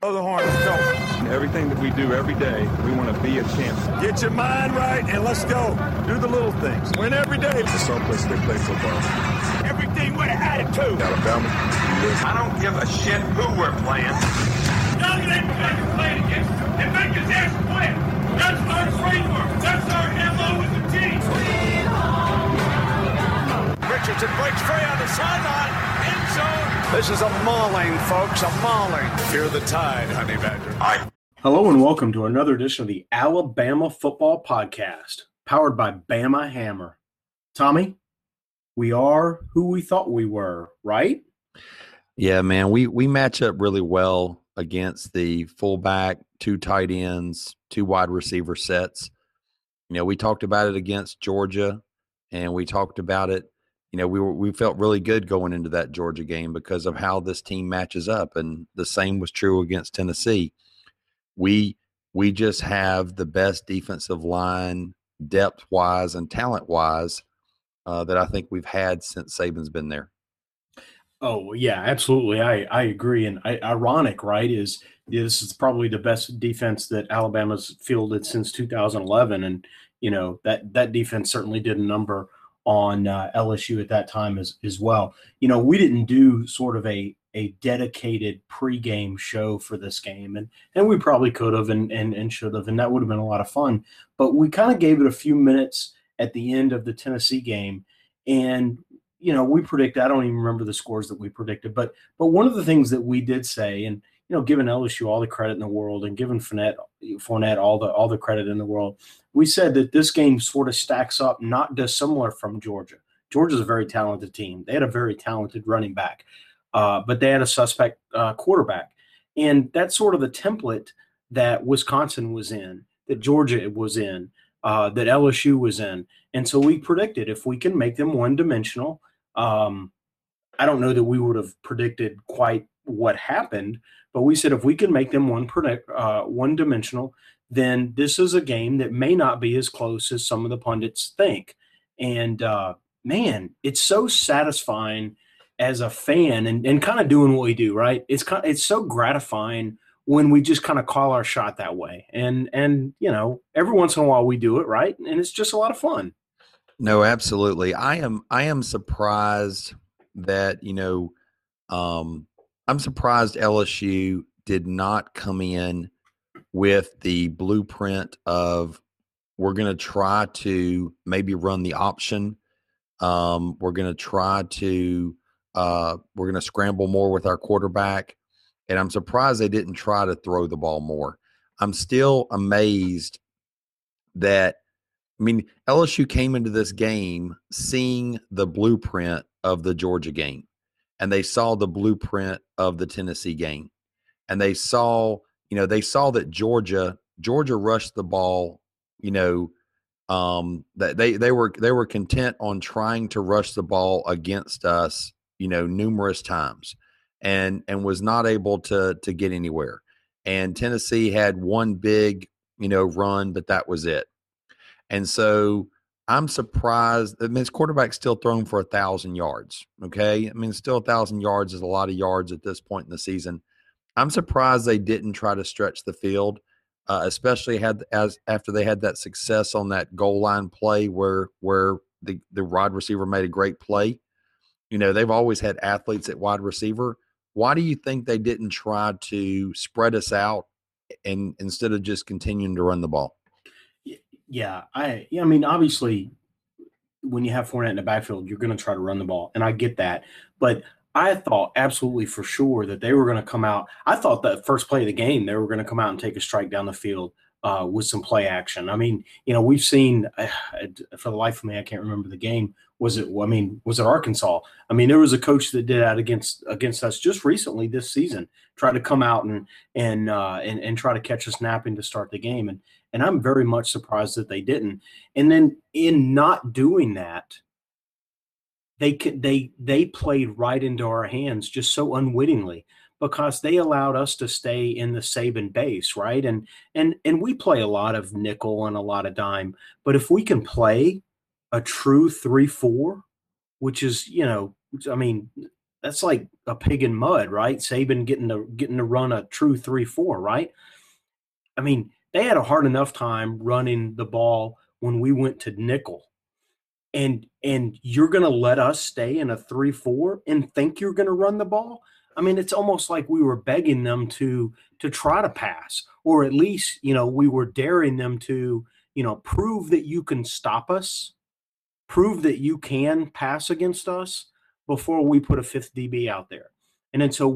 Blow the horn, let's go. Everything that we do every day, we want to be a champion. Get your mind right and let's go. Do the little things. Win every day. It's someplace they play football. Everything with an attitude. Alabama. I don't give a shit who we're playing. None of them guys are playing against us and make his ass quit. That's our framework. That's our MO with the team. Richardson breaks free on the sideline. End zone. This is a mauling, folks, a mauling. Fear the tide, Honey Badger. Hello and welcome to another edition of the Alabama Football Podcast, powered by Bama Hammer. Tommy, we are who we thought we were, right? Yeah, man, we match up really well against the fullback, two tight ends, two wide receiver sets. You know, we talked about it against Georgia, and we talked about it. You know, we felt really good going into that Georgia game because of how this team matches up, and the same was true against Tennessee. We just have the best defensive line, depth-wise and talent-wise, that I think we've had since Saban's been there. Oh, yeah, absolutely. I agree. And ironic, right, is this is probably the best defense that Alabama's fielded since 2011. And, you know, that defense certainly did a number on LSU at that time as well. You know, we didn't do sort of a dedicated pregame show for this game, and we probably could have and should have, and that would have been a lot of fun. But we kind of gave it a few minutes at the end of the Tennessee game, and you know, we predicted. I don't even remember the scores that we predicted, but one of the things that we did say, and you know, giving LSU all the credit in the world and giving Fournette all the credit in the world, we said that this game sort of stacks up not dissimilar from Georgia. Georgia's a very talented team. They had a very talented running back, but they had a suspect quarterback, and that's sort of the template that Wisconsin was in, that Georgia was in, that LSU was in, and so we predicted if we can make them one-dimensional. I don't know that we would have predicted quite what happened, but we said if we can make them one-dimensional, then this is a game that may not be as close as some of the pundits think. And, man, it's so satisfying as a fan and kind of doing what we do, right? It's so gratifying when we just kind of call our shot that way. And you know, every once in a while we do it, right? And it's just a lot of fun. No, absolutely. I am surprised that, you know, I'm surprised LSU did not come in with the blueprint of we're going to try to maybe run the option. We're going to try to we're going to scramble more with our quarterback. And I'm surprised they didn't try to throw the ball more. I'm still amazed that, I mean, LSU came into this game seeing the blueprint of the Georgia game, and they saw the blueprint of the Tennessee game, and they saw that Georgia rushed the ball. You know, that they were content on trying to rush the ball against us, you know, numerous times, and was not able to get anywhere. And Tennessee had one big, you know, run, but that was it. And so I'm surprised. I mean, his quarterback's still thrown for 1,000 yards. Okay. I mean, still 1,000 yards is a lot of yards at this point in the season. I'm surprised they didn't try to stretch the field, especially after they had that success on that goal line play where the wide receiver made a great play. You know, they've always had athletes at wide receiver. Why do you think they didn't try to spread us out and instead of just continuing to run the ball? Yeah, I mean, obviously, when you have Fournette in the backfield, you're going to try to run the ball, and I get that. But I thought absolutely for sure that they were going to come out. I thought that first play of the game, they were going to come out and take a strike down the field with some play action. I mean, you know, we've seen for the life of me, I can't remember the game. Was it Arkansas? I mean, there was a coach that did that against us just recently this season, tried to come out and try to catch us napping to start the game. And I'm very much surprised that they didn't. And then in not doing that, they played right into our hands just so unwittingly because they allowed us to stay in the Saban base, right? And we play a lot of nickel and a lot of dime. But if we can play a true 3-4, which is, you know, I mean, that's like a pig in mud, right? Saban getting to run a true 3-4, right? I mean, they had a hard enough time running the ball when we went to nickel. And you're going to let us stay in a 3-4 and think you're going to run the ball? I mean, it's almost like we were begging them to try to pass, or at least, we were daring them to, prove that you can stop us, prove that you can pass against us before we put a fifth DB out there. And then so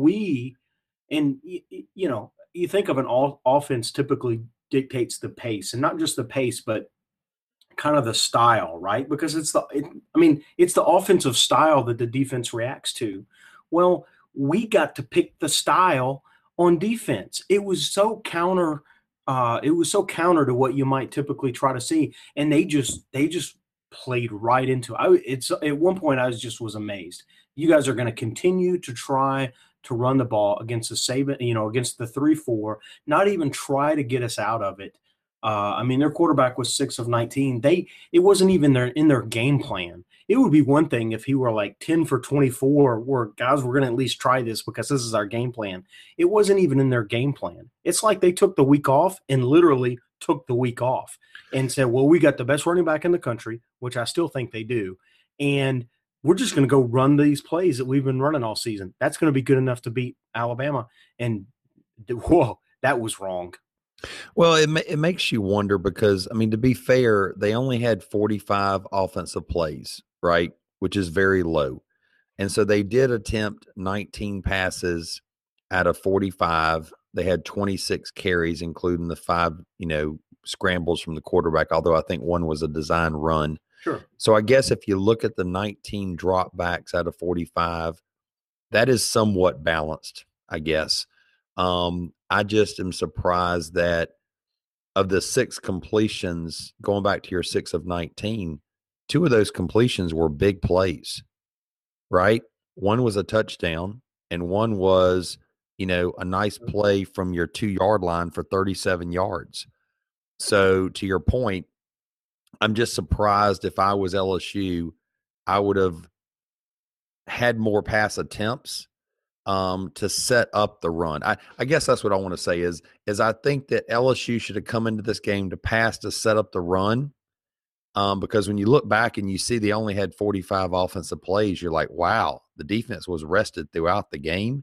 you think of an offense typically dictates the pace, and not just the pace, but kind of the style, right? Because it's the offensive style that the defense reacts to. Well, we got to pick the style on defense. It was so counter to what you might typically try to see, and they just played right into it. It's at one point I was amazed. You guys are going to continue to try to run the ball against the Saban, against the 3-4, not even try to get us out of it. Their quarterback was 6 of 19. It wasn't even in their game plan. It would be one thing if he were like 10 for 24, where guys, we're going to at least try this because this is our game plan. It wasn't even in their game plan. It's like they took the week off and literally took the week off and said, well, we got the best running back in the country, which I still think they do. And we're just going to go run these plays that we've been running all season. That's going to be good enough to beat Alabama. And whoa, that was wrong. Well, it makes you wonder because, to be fair, they only had 45 offensive plays, right, which is very low. And so they did attempt 19 passes out of 45. They had 26 carries, including the 5, scrambles from the quarterback, although I think one was a design run. Sure. So I guess if you look at the 19 dropbacks out of 45, that is somewhat balanced, I guess. I just am surprised that of the 6 completions, going back to your 6 of 19, 2 of those completions were big plays, right? One was a touchdown and one was, a nice play from your 2-yard line for 37 yards. So to your point, I'm just surprised if I was LSU, I would have had more pass attempts to set up the run. I guess that's what I want to say is I think that LSU should have come into this game to pass to set up the run, because when you look back and you see they only had 45 offensive plays, you're like, wow, the defense was rested throughout the game.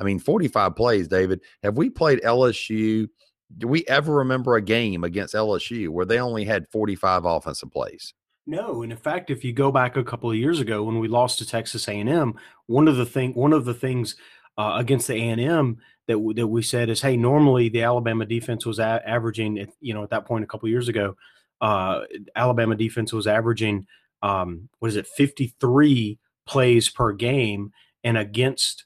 45 plays, David. Have we played LSU? Do we ever remember a game against LSU where they only had 45 offensive plays? No, and in fact, if you go back a couple of years ago when we lost to Texas A&M, one of the things against the A&M that we said is, hey, normally the Alabama defense was averaging, at that point a couple of years ago, Alabama defense was averaging 53 plays per game, and against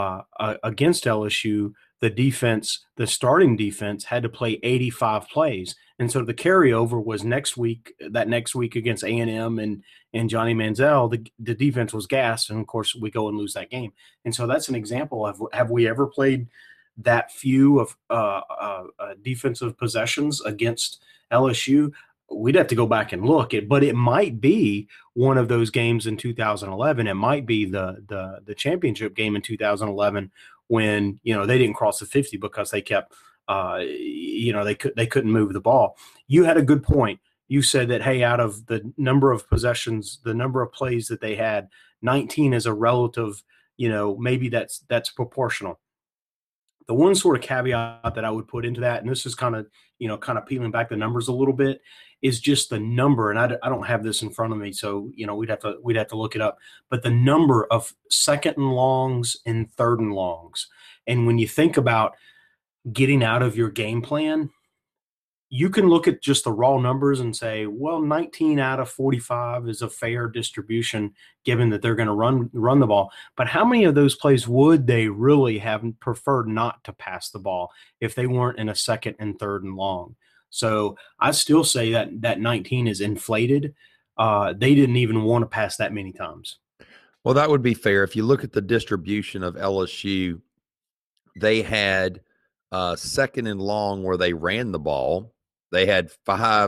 LSU, the starting defense had to play 85 plays. And so the carryover was next week against A&M and Johnny Manziel, the defense was gassed. And of course we go and lose that game. And so that's an example of, have we ever played that few of defensive possessions against LSU? We'd have to go back and look at, but it might be one of those games in 2011. It might be the championship game in 2011 when, they didn't cross the 50 because they kept, they couldn't move the ball. You had a good point. You said that, hey, out of the number of possessions, the number of plays that they had, 19 is a relative, maybe that's proportional. The one sort of caveat that I would put into that, and this is kind of peeling back the numbers a little bit, is just the number. And I don't have this in front of me, so we'd have to look it up. But the number of 2nd and longs and 3rd and longs, and when you think about getting out of your game plan, you can look at just the raw numbers and say, well, 19 out of 45 is a fair distribution given that they're going to run the ball. But how many of those plays would they really have preferred not to pass the ball if they weren't in a 2nd and 3rd and long? So I still say that 19 is inflated. They didn't even want to pass that many times. Well, that would be fair. If you look at the distribution of LSU, they had 2nd and long where they ran the ball. They had 5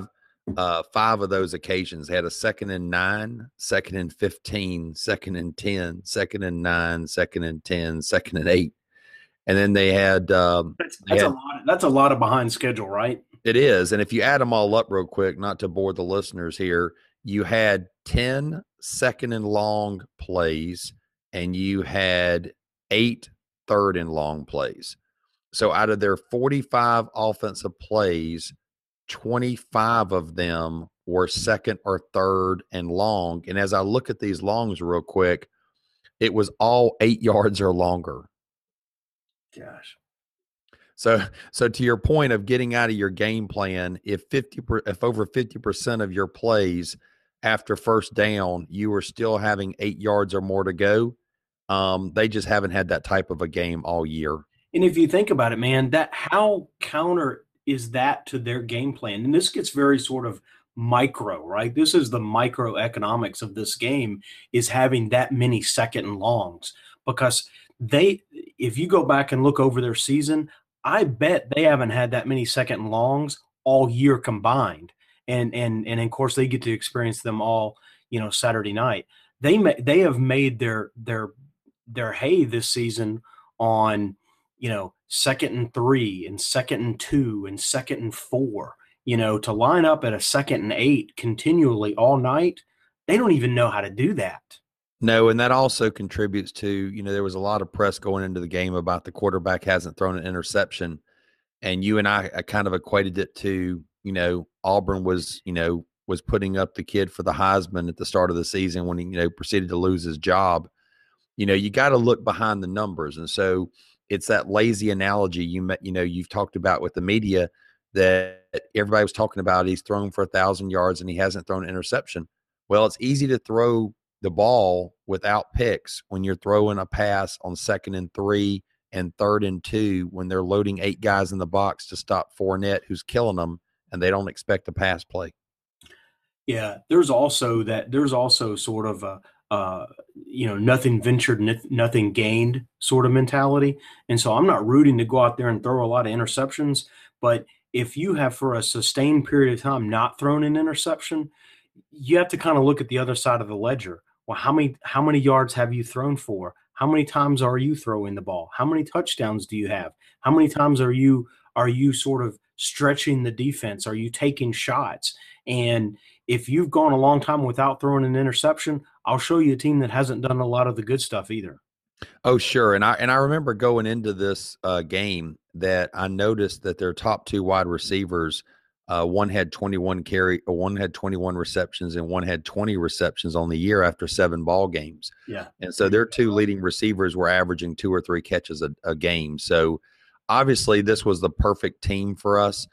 5 of those occasions. They had a 2nd and 9, 2nd and 15, 2nd and 10, 2nd and 9, 2nd and 10, 2nd and 8. And then they had that's a lot of behind schedule, right? It is. And if you add them all up real quick, not to bore the listeners here, you had 10 second and long plays and you had 8 third and long plays. So out of their 45 offensive plays, 25 of them were second or third and long. And as I look at these longs real quick, it was all 8 yards or longer. Gosh. So to your point of getting out of your game plan, if over 50% of your plays after first down, you are still having 8 yards or more to go, they just haven't had that type of a game all year. And if you think about it, man, that how counter is that to their game plan? And this gets very sort of micro, right? This is the microeconomics of this game, is having that many second and longs, because if you go back and look over their season, I bet they haven't had that many second and longs all year combined. And of course they get to experience them all, Saturday night. They have made their hay this season on, 2nd and 3 and 2nd and 2 and 2nd and 4, to line up at a 2nd and 8 continually all night. They don't even know how to do that. No, and that also contributes to, there was a lot of press going into the game about the quarterback hasn't thrown an interception. And you and I kind of equated it to, Auburn was putting up the kid for the Heisman at the start of the season when he, proceeded to lose his job. You got to look behind the numbers. And so it's that lazy analogy you've talked about with the media that everybody was talking about. He's thrown for 1,000 yards and he hasn't thrown an interception. Well, it's easy to throw the ball without picks when you're throwing a pass on 2nd and 3 and 3rd and 2 when they're loading 8 guys in the box to stop Fournette, who's killing them, and they don't expect a pass play. Yeah, there's also sort of a nothing ventured, nothing gained sort of mentality. And so I'm not rooting to go out there and throw a lot of interceptions, but if you have for a sustained period of time not thrown an interception, you have to kind of look at the other side of the ledger. Well, how many yards have you thrown for? How many times are you throwing the ball? How many touchdowns do you have? How many times are you sort of stretching the defense? Are you taking shots? And if you've gone a long time without throwing an interception, I'll show you a team that hasn't done a lot of the good stuff either. Oh, sure. And I remember going into this game that I noticed that their top 2 wide receivers, one had 21 receptions, and one had 20 receptions on the year after 7 ball games. Yeah. And so their 2 leading receivers were averaging 2 or 3 catches a game. So obviously this was the perfect team for us.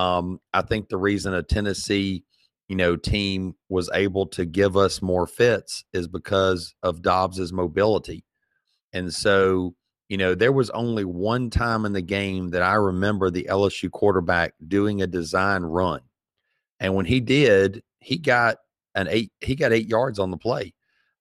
I think the reason a Tennessee, team was able to give us more fits is because of Dobbs's mobility. And so, there was only one time in the game that I remember the LSU quarterback doing a design run. And when he did, he got 8 yards on the play.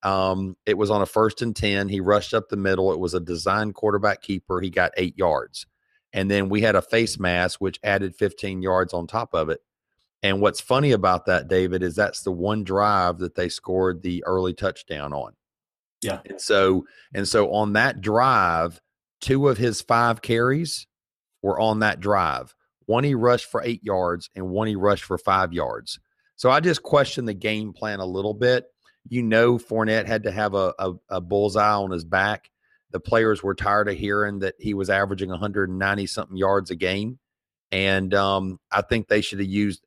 It was on a 1st and 10. He rushed up the middle. It was a design quarterback keeper. He got 8 yards. And then we had a face mask, which added 15 yards on top of it. And what's funny about that, David, is that's the one drive that they scored the early touchdown on. Yeah. And so on that drive, 2 of his 5 carries were on that drive. One he rushed for 8 yards and one he rushed for 5 yards. So I just questioned the game plan a little bit. Fournette had to have a bullseye on his back. The players were tired of hearing that he was averaging 190-something yards a game. And I think they should have used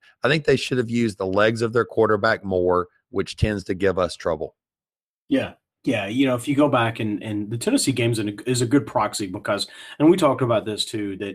the legs of their quarterback more, which tends to give us trouble. Yeah. Yeah, if you go back and the Tennessee game is a good proxy because, and we talked about this too, that,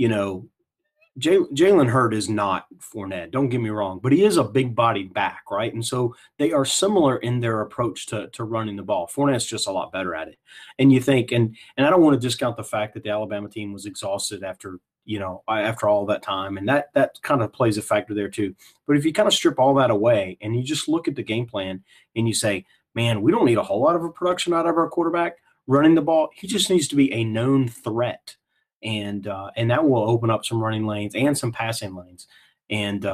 Jalen Hurd is not Fournette, don't get me wrong, but he is a big-bodied back, right? And so they are similar in their approach to running the ball. Fournette's just a lot better at it. And you think, and I don't want to discount the fact that the Alabama team was exhausted after all that time, and that kind of plays a factor there too. But if you kind of strip all that away and you just look at the game plan and you say, man, we don't need a whole lot of a production out of our quarterback running the ball. He just needs to be a known threat, and that will open up some running lanes and some passing lanes. And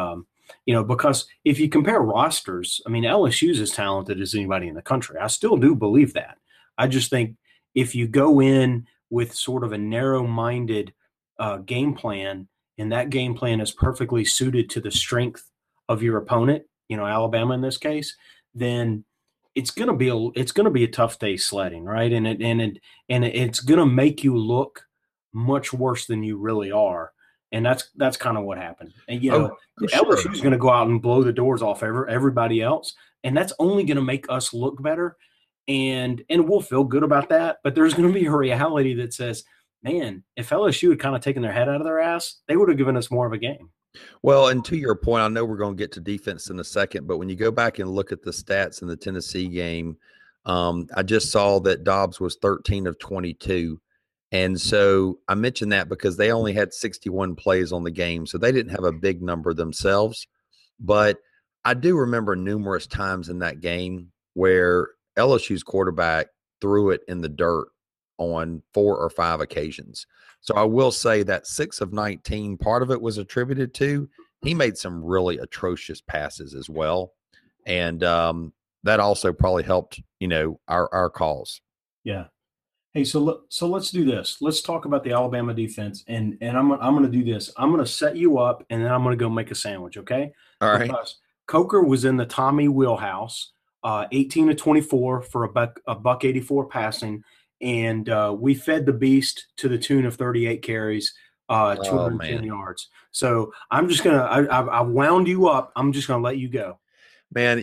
because if you compare rosters, I mean, LSU's as talented as anybody in the country. I still do believe that. I just think if you go in with sort of a narrow-minded game plan, and that game plan is perfectly suited to the strength of your opponent, Alabama in this case, then it's going to be a tough day sledding, right? And it's going to make you look much worse than you really are. And that's kind of what happened. And LSU is going to go out and blow the doors off everybody else, and that's only going to make us look better. And we'll feel good about that. But there's going to be a reality that says, man, if LSU had kind of taken their head out of their ass, they would have given us more of a game. Well, and to your point, I know we're going to get to defense in a second, but when you go back and look at the stats in the Tennessee game, I just saw that Dobbs was 13 of 22. And so I mentioned that because they only had 61 plays on the game, so they didn't have a big number themselves. But I do remember numerous times in that game where LSU's quarterback threw it in the dirt on 4 or 5 occasions. So I will say that 6 of 19, part of it was attributed to he made some really atrocious passes as well. And that also probably helped, our calls. Yeah. Hey, so let's do this. Let's talk about the Alabama defense, and I'm going to do this. I'm going to set you up, and then I'm going to go make a sandwich, okay? All right. Because Coker was in the Tommy wheelhouse, 18 of 24 for a buck 84 passing, and we fed the beast to the tune of 38 carries, 210 yards. So I'm just gonna I wound you up. I'm just gonna let you go. Man,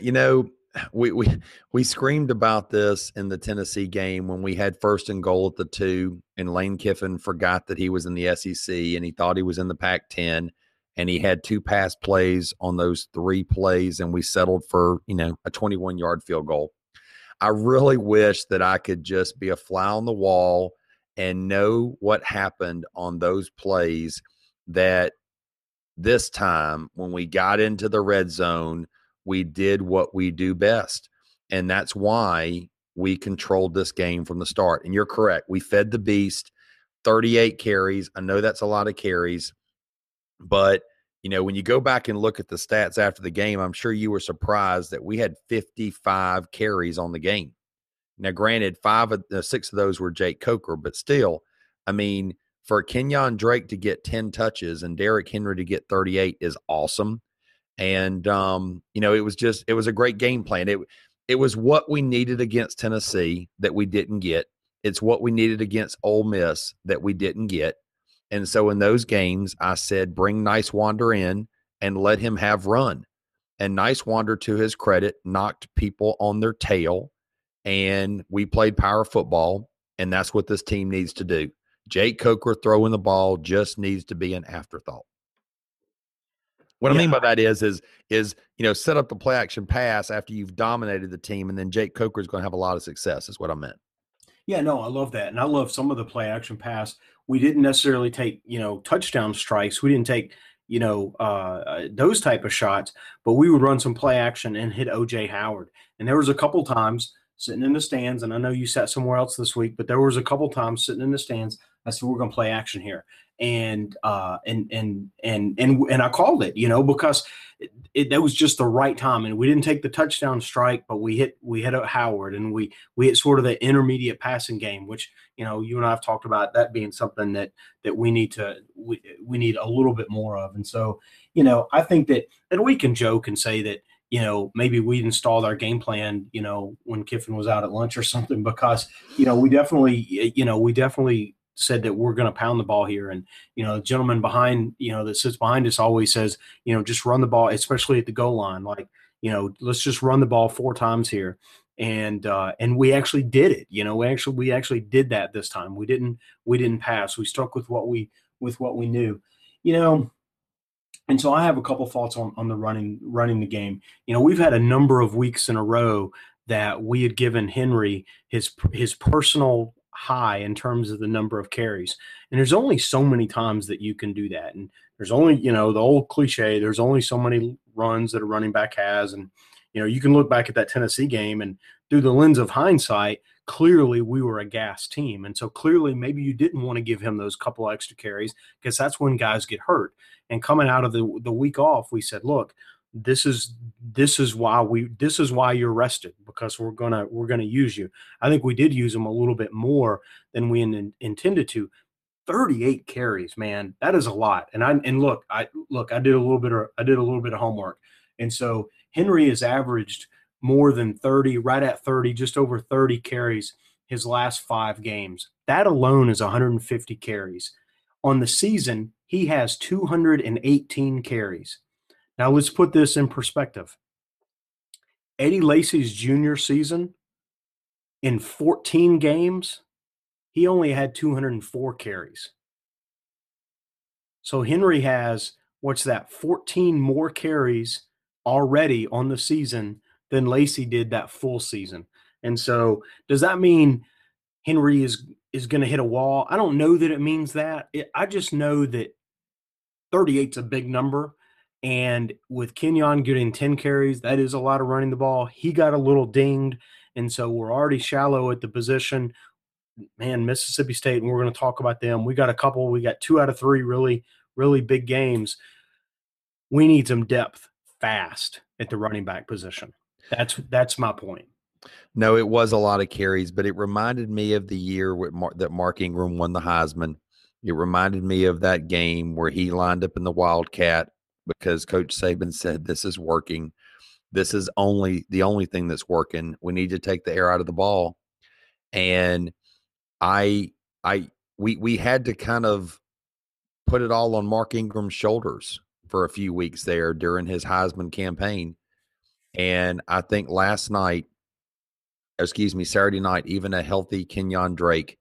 we screamed about this in the Tennessee game when we had 1st and goal at the 2, and Lane Kiffin forgot that he was in the SEC and he thought he was in the Pac-10, and he had 2 pass plays on those 3 plays, and we settled for, a 21-yard field goal. I really wish that I could just be a fly on the wall and know what happened on those plays, that this time when we got into the red zone, we did what we do best. And that's why we controlled this game from the start. And you're correct. We fed the beast 38 carries. I know that's a lot of carries, but when you go back and look at the stats after the game, I'm sure you were surprised that we had 55 carries on the game. Now, granted, 6 of those were Jake Coker, but still, I mean, for Kenyon Drake to get 10 touches and Derrick Henry to get 38 is awesome. And, it was a great game plan. It was what we needed against Tennessee that we didn't get. It's what we needed against Ole Miss that we didn't get. And so in those games, I said, bring Nicewander in and let him have run. And Nicewander, to his credit, knocked people on their tail, and we played power football, and that's what this team needs to do. Jake Coker throwing the ball just needs to be an afterthought. What I mean by that is set up the play action pass after you've dominated the team, and then Jake Coker is going to have a lot of success is what I meant. Yeah, no, I love that. And I love some of the play action pass. We didn't necessarily take, touchdown strikes. We didn't take, those type of shots, but we would run some play action and hit O.J. Howard. And there was a couple times sitting in the stands, and I know you sat somewhere else this week, but there was a couple times sitting in the stands, I said, we're going to play action here. And I called it, because that was just the right time. And we didn't take the touchdown strike, but we hit Howard, and we hit sort of the intermediate passing game, which, you and I have talked about that being something that we need we need a little bit more of. And so, I think that we can joke and say that, maybe we installed our game plan, when Kiffin was out at lunch or something, because, we definitely said that we're going to pound the ball here. And, the gentleman behind, that sits behind us always says, just run the ball, especially at the goal line. Like, let's just run the ball 4 times here. And we actually did it. We actually did that this time. We didn't pass. We stuck with what we knew, And so I have a couple thoughts on the running the game. We've had a number of weeks in a row that we had given Henry his personal high in terms of the number of carries. And there's only so many times that you can do that. And there's only, the old cliche, there's only so many runs that a running back has. And, you can look back at that Tennessee game, and through the lens of hindsight, clearly we were a gas team. And so clearly maybe you didn't want to give him those couple extra carries, because that's when guys get hurt. And coming out of the week off, we said, look, this is why you're rested, because we're gonna use you. I think we did use him a little bit more than we intended to. 38 carries, man, that is a lot. And I did a little bit of homework, and so Henry has averaged more than 30, right at 30, just over 30 carries his last 5 games. That alone is 150 carries. On the season, he has 218 carries. Now let's put this in perspective. Eddie Lacy's junior season, in 14 games, he only had 204 carries. So Henry has, 14 more carries already on the season than Lacy did that full season. And so does that mean Henry is going to hit a wall? I don't know that it means that. I just know that 38's a big number. And with Kenyon getting 10 carries, that is a lot of running the ball. He got a little dinged, and so we're already shallow at the position. Man, Mississippi State, and we're going to talk about them. We got 2 out of 3 really, really big games. We need some depth fast at the running back position. That's my point. No, it was a lot of carries, but it reminded me of the year that Mark Ingram won the Heisman. It reminded me of that game where he lined up in the Wildcat because Coach Saban said, this is working. This is the only thing that's working. We need to take the air out of the ball. And we had to kind of put it all on Mark Ingram's shoulders for a few weeks there during his Heisman campaign. And I think Saturday night, even a healthy Kenyon Drake,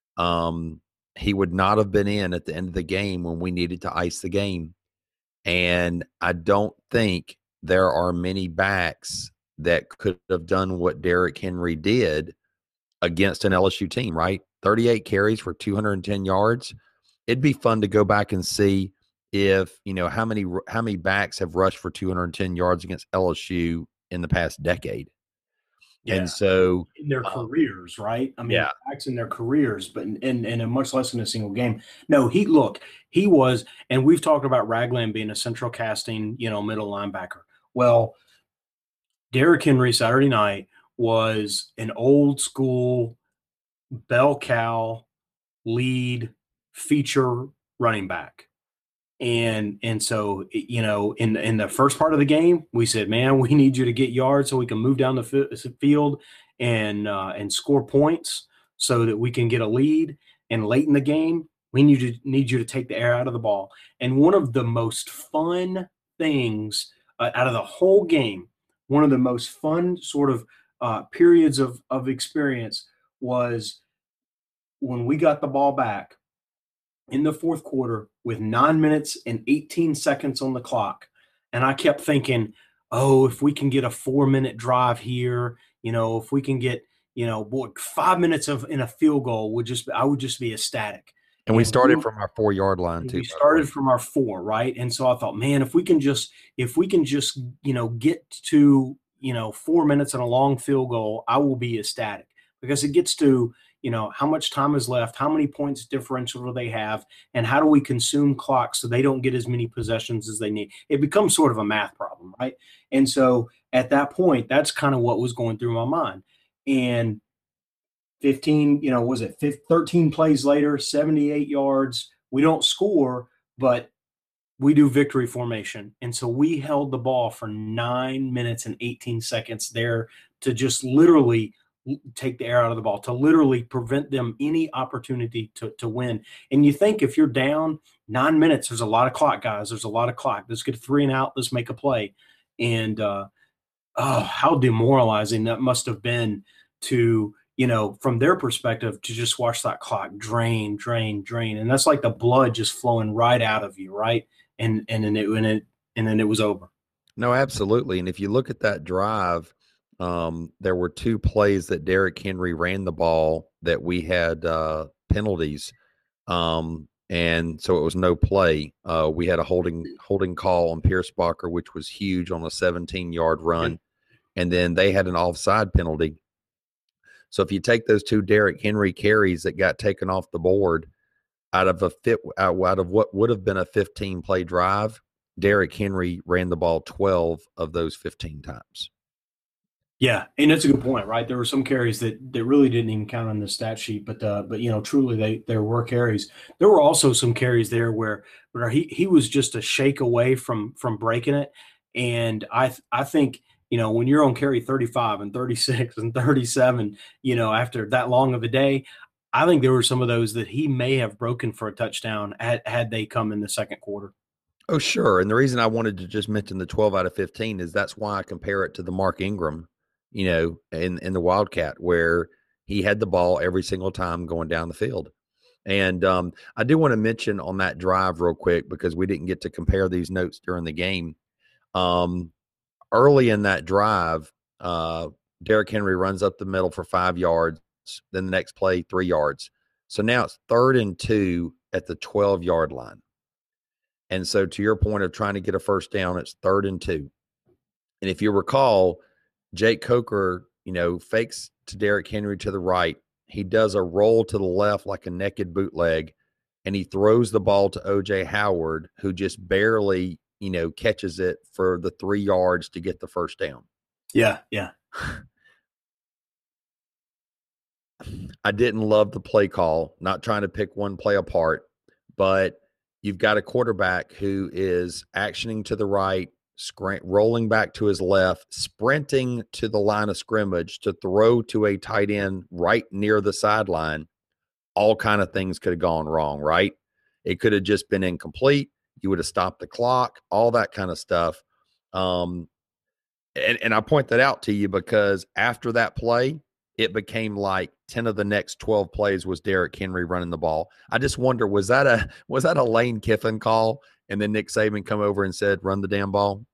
he would not have been in at the end of the game when we needed to ice the game. And I don't think there are many backs that could have done what Derrick Henry did against an LSU team, right? 38 carries for 210 yards. It'd be fun to go back and see if, how many backs have rushed for 210 yards against LSU in the past decade. Yeah. And so in their careers, right? I mean, backs in their careers, but in much less in a single game. No, he was, and we've talked about Ragland being a central casting, middle linebacker. Well, Derrick Henry Saturday night was an old school bell cow lead feature running back. And so, in the first part of the game, we said, man, we need you to get yards so we can move down the field and score points so that we can get a lead. And late in the game, we need you to take the air out of the ball. And one of the most fun things out of the whole game, one of the most fun sort of periods of experience was when we got the ball back in the fourth quarter with 9 minutes and 18 seconds on the clock. And I kept thinking, if we can get a 4-minute drive here, if we can get, 5 minutes in a field goal I would just be ecstatic. And we started from our 4-yard line too. We started from our 4, right? And so I thought, man, if we can just, get to, 4 minutes and a long field goal, I will be ecstatic, because it gets to, how much time is left, how many points differential do they have, and how do we consume clock so they don't get as many possessions as they need. It becomes sort of a math problem, right? And so at that point, that's kind of what was going through my mind. And 13 plays later, 78 yards, we don't score, but we do victory formation. And so we held the ball for 9 minutes and 18 seconds there to just literally take the air out of the ball, to literally prevent them any opportunity to win. And you think if you're down 9 minutes, there's a lot of clock, guys. There's a lot of clock. Let's get a 3 and out. Let's make a play. And how demoralizing that must have been to, from their perspective, to just watch that clock drain. And that's like the blood just flowing right out of you, right? And then it was over. No, absolutely. And if you look at that drive, there were 2 plays that Derrick Henry ran the ball that we had penalties. And so it was no play. We had a holding call on Pierce Barker, which was huge on a 17-yard run. Yeah. And then they had an offside penalty. So if you take those 2 Derrick Henry carries that got taken off the board out of what would have been a 15-play drive, Derrick Henry ran the ball 12 of those 15 times. Yeah, and that's a good point, right? There were some carries that really didn't even count on the stat sheet, but truly there were carries. There were also some carries there where he was just a shake away from breaking it, and I think when you're on carry 35 and 36 and 37, after that long of a day, I think there were some of those that he may have broken for a touchdown had they come in the second quarter. Oh, sure. And the reason I wanted to just mention the 12 out of 15 is that's why I compare it to the Mark Ingram, in the Wildcat, where he had the ball every single time going down the field. And I do want to mention on that drive real quick, because we didn't get to compare these notes during the game. Early in that drive, Derrick Henry runs up the middle for 5 yards. Then the next play, 3 yards. So now it's 3rd and 2 at the 12-yard line. And so to your point of trying to get a first down, it's 3rd and 2. And if you recall, Jake Coker, fakes to Derrick Henry to the right. He does a roll to the left like a naked bootleg, and he throws the ball to O.J. Howard, who just barely, catches it for the 3 yards to get the first down. Yeah. I didn't love the play call, not trying to pick one play apart, but you've got a quarterback who is actioning to the right, rolling back to his left, sprinting to the line of scrimmage to throw to a tight end right near the sideline. All kind of things could have gone wrong, right? It could have just been incomplete. You would have stopped the clock, all that kind of stuff. And I point that out to you because after that play, it became like 10 of the next 12 plays was Derrick Henry running the ball. I just wonder, was that a Lane Kiffin call? And then Nick Saban come over and said, run the damn ball?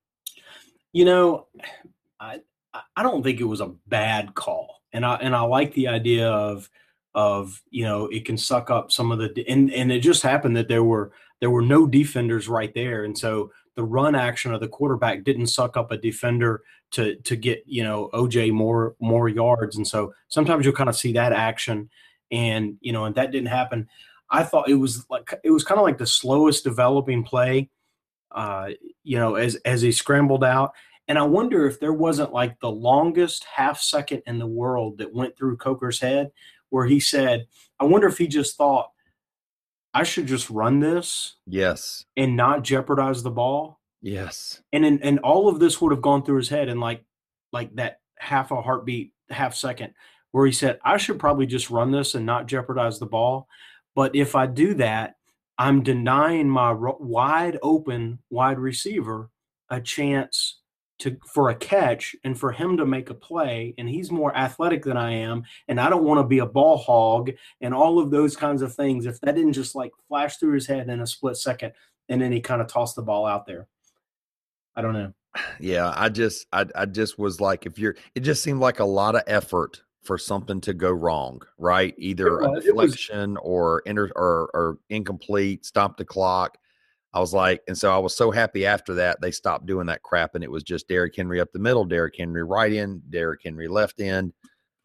I don't think it was a bad call. And I like the idea of it can suck up some of the, and it just happened that there were no defenders right there. And so the run action of the quarterback didn't suck up a defender to get, OJ more yards. And so sometimes you'll kind of see that action and that didn't happen. I thought it was kind of like the slowest developing play, as he scrambled out. And I wonder if there wasn't like the longest half second in the world that went through Coker's head where he said, I wonder if he just thought, I should just run this. Yes. And not jeopardize the ball. Yes. And all of this would have gone through his head in like that half a heartbeat, half second, where he said, I should probably just run this and not jeopardize the ball. But if I do that, I'm denying my wide open wide receiver a chance for a catch and for him to make a play. And he's more athletic than I am. And I don't want to be a ball hog and all of those kinds of things. If that didn't just like flash through his head in a split second, and then he kind of tossed the ball out there. I don't know. Yeah. I just was like, it just seemed like a lot of effort for something to go wrong, right? Either a deflection or incomplete, stop the clock. I was like, and so I was so happy after that they stopped doing that crap, and it was just Derrick Henry up the middle, Derrick Henry right end, Derrick Henry left end.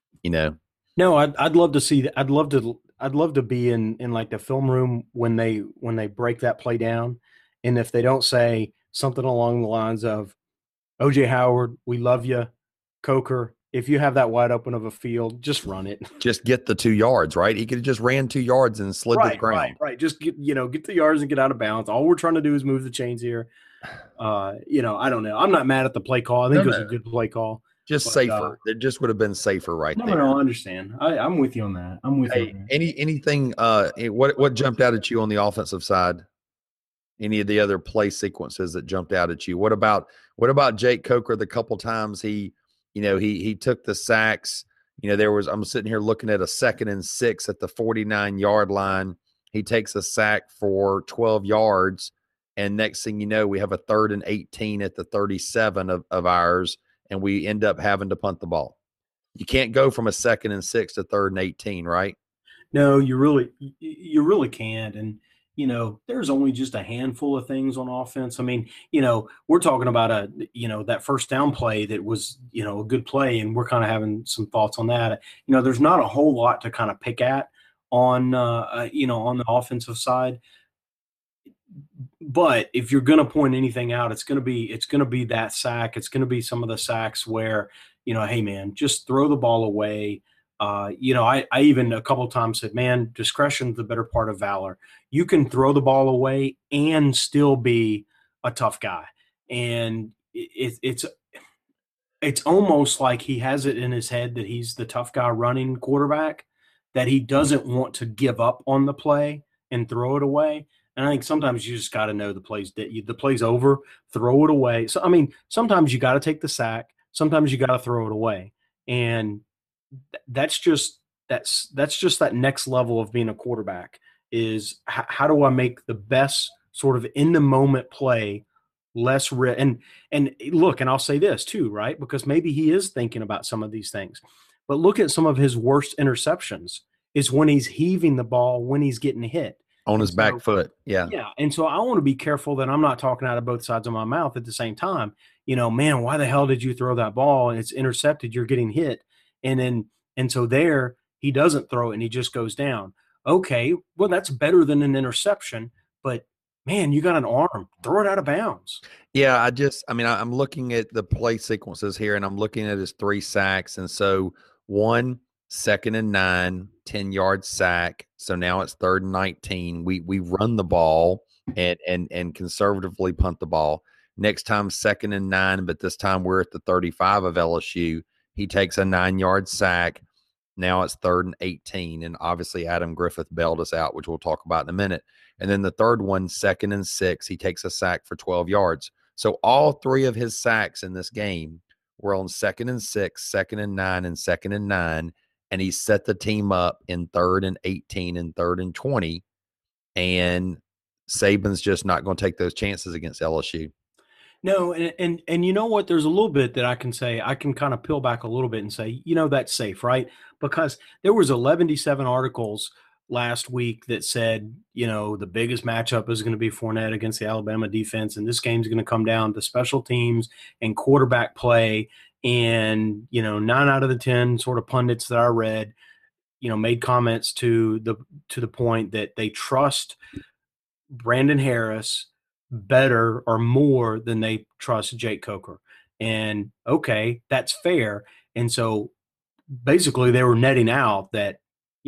No, I'd love to see that. I'd love to be in like the film room when they break that play down, and if they don't say something along the lines of, OJ Howard, we love you, Coker. If you have that wide open of a field, just run it. Just get the 2 yards, right? He could have just ran 2 yards and slid to the ground. Right. Just get the yards and get out of bounds. All we're trying to do is move the chains here. I don't know. I'm not mad at the play call. I think it was a good play call. Just safer. It just would have been safer there. No, I understand. I'm with you on that. I'm with you. Anything, what jumped out at you on the offensive side? Any of the other play sequences that jumped out at you? What about Jake Coker? The couple times he took the sacks. I'm sitting here looking at a 2nd and 6 at the 49-yard line. He takes a sack for 12 yards. And next thing you know, we have a 3rd and 18 at the 37 of ours. And we end up having to punt the ball. You can't go from a 2nd and 6 to 3rd and 18, right? No, you really can't. And, there's only just a handful of things on offense. I mean, we're talking about that first down play that was, a good play, and we're kind of having some thoughts on that. There's not a whole lot to kind of pick at on the offensive side. But if you're going to point anything out, it's going to be that sack. It's going to be some of the sacks where, hey man, just throw the ball away. I even a couple of times said, man, discretion's the better part of valor. You can throw the ball away and still be a tough guy. And it's almost like he has it in his head that he's the tough guy running quarterback, that he doesn't want to give up on the play and throw it away. And I think sometimes you just got to know the play's over, throw it away. So, I mean, sometimes you got to take the sack. Sometimes you got to throw it away. And that's just that next level of being a quarterback is how do I make the best sort of in the moment play less risk? And look, and I'll say this too, right? Because maybe he is thinking about some of these things, but look at some of his worst interceptions is when he's heaving the ball, when he's getting hit. On his back foot. Yeah. Yeah. And so I want to be careful that I'm not talking out of both sides of my mouth at the same time. Man, why the hell did you throw that ball? And it's intercepted, you're getting hit. And so there he doesn't throw it and he just goes down. Okay, well, that's better than an interception, but man, you got an arm, throw it out of bounds. Yeah. I'm looking at the play sequences here and I'm looking at his 3 sacks. And so 1, 2nd and 9, 10-yard sack. So now it's 3rd and 19. We run the ball and conservatively punt the ball. Next time, 2nd and 9, but this time we're at the 35 of LSU. He takes a 9-yard sack. Now it's 3rd and 18. And obviously Adam Griffith bailed us out, which we'll talk about in a minute. And then the third one, 2nd and 6, he takes a sack for 12 yards. So all 3 of his sacks in this game were on 2nd and 6, 2nd and 9, and 2nd and 9. And he set the team up in 3rd and 18 and 3rd and 20. And Saban's just not going to take those chances against LSU. No, and you know what? There's a little bit that I can say. I can kind of peel back a little bit and say, that's safe, right? Because there was 11-7 articles last week that said, the biggest matchup is going to be Fournette against the Alabama defense, and this game's going to come down to special teams and quarterback play. And 9 out of the 10 sort of pundits that I read, made comments to the point that they trust Brandon Harris better or more than they trust Jake Coker. And okay, that's fair. And so basically they were netting out that,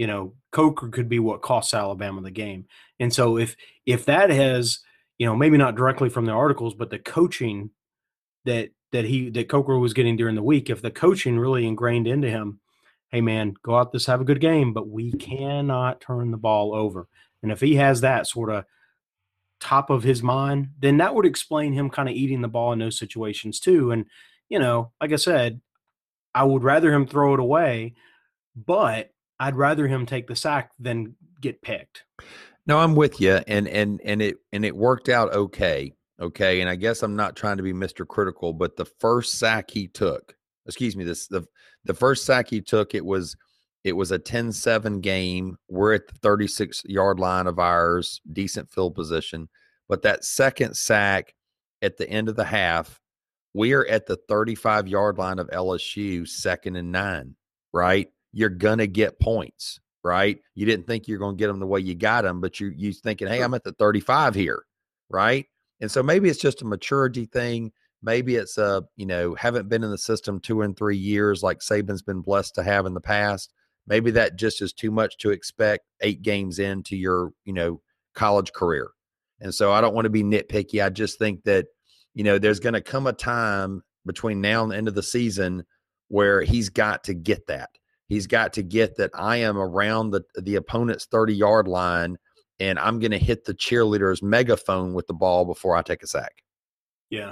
Coker could be what costs Alabama the game. And so if that has, maybe not directly from the articles, but the coaching that Coker was getting during the week, if the coaching really ingrained into him, hey man, go out this, have a good game, but we cannot turn the ball over. And if he has that sort of top of his mind, then that would explain him kind of eating the ball in those situations too. And, like I said, I would rather him throw it away, but I'd rather him take the sack than get picked. No, I'm with you. And it worked out okay. Okay. And I guess I'm not trying to be Mr. Critical, but the first sack he took, the first sack he took, it was a 10-7 game. We're at the 36-yard line of ours, decent field position. But that second sack at the end of the half, we are at the 35-yard line of LSU, 2nd and 9, right? You're going to get points, right? You didn't think you're going to get them the way you got them, but you're thinking, hey, I'm at the 35 here, right? And so maybe it's just a maturity thing. Maybe it's haven't been in the system 2 and 3 years like Saban's been blessed to have in the past. Maybe that just is too much to expect 8 games into your, college career. And so I don't want to be nitpicky. I just think that, there's going to come a time between now and the end of the season where he's got to get that. He's got to get that I am around the opponent's 30-yard line and I'm going to hit the cheerleader's megaphone with the ball before I take a sack. Yeah.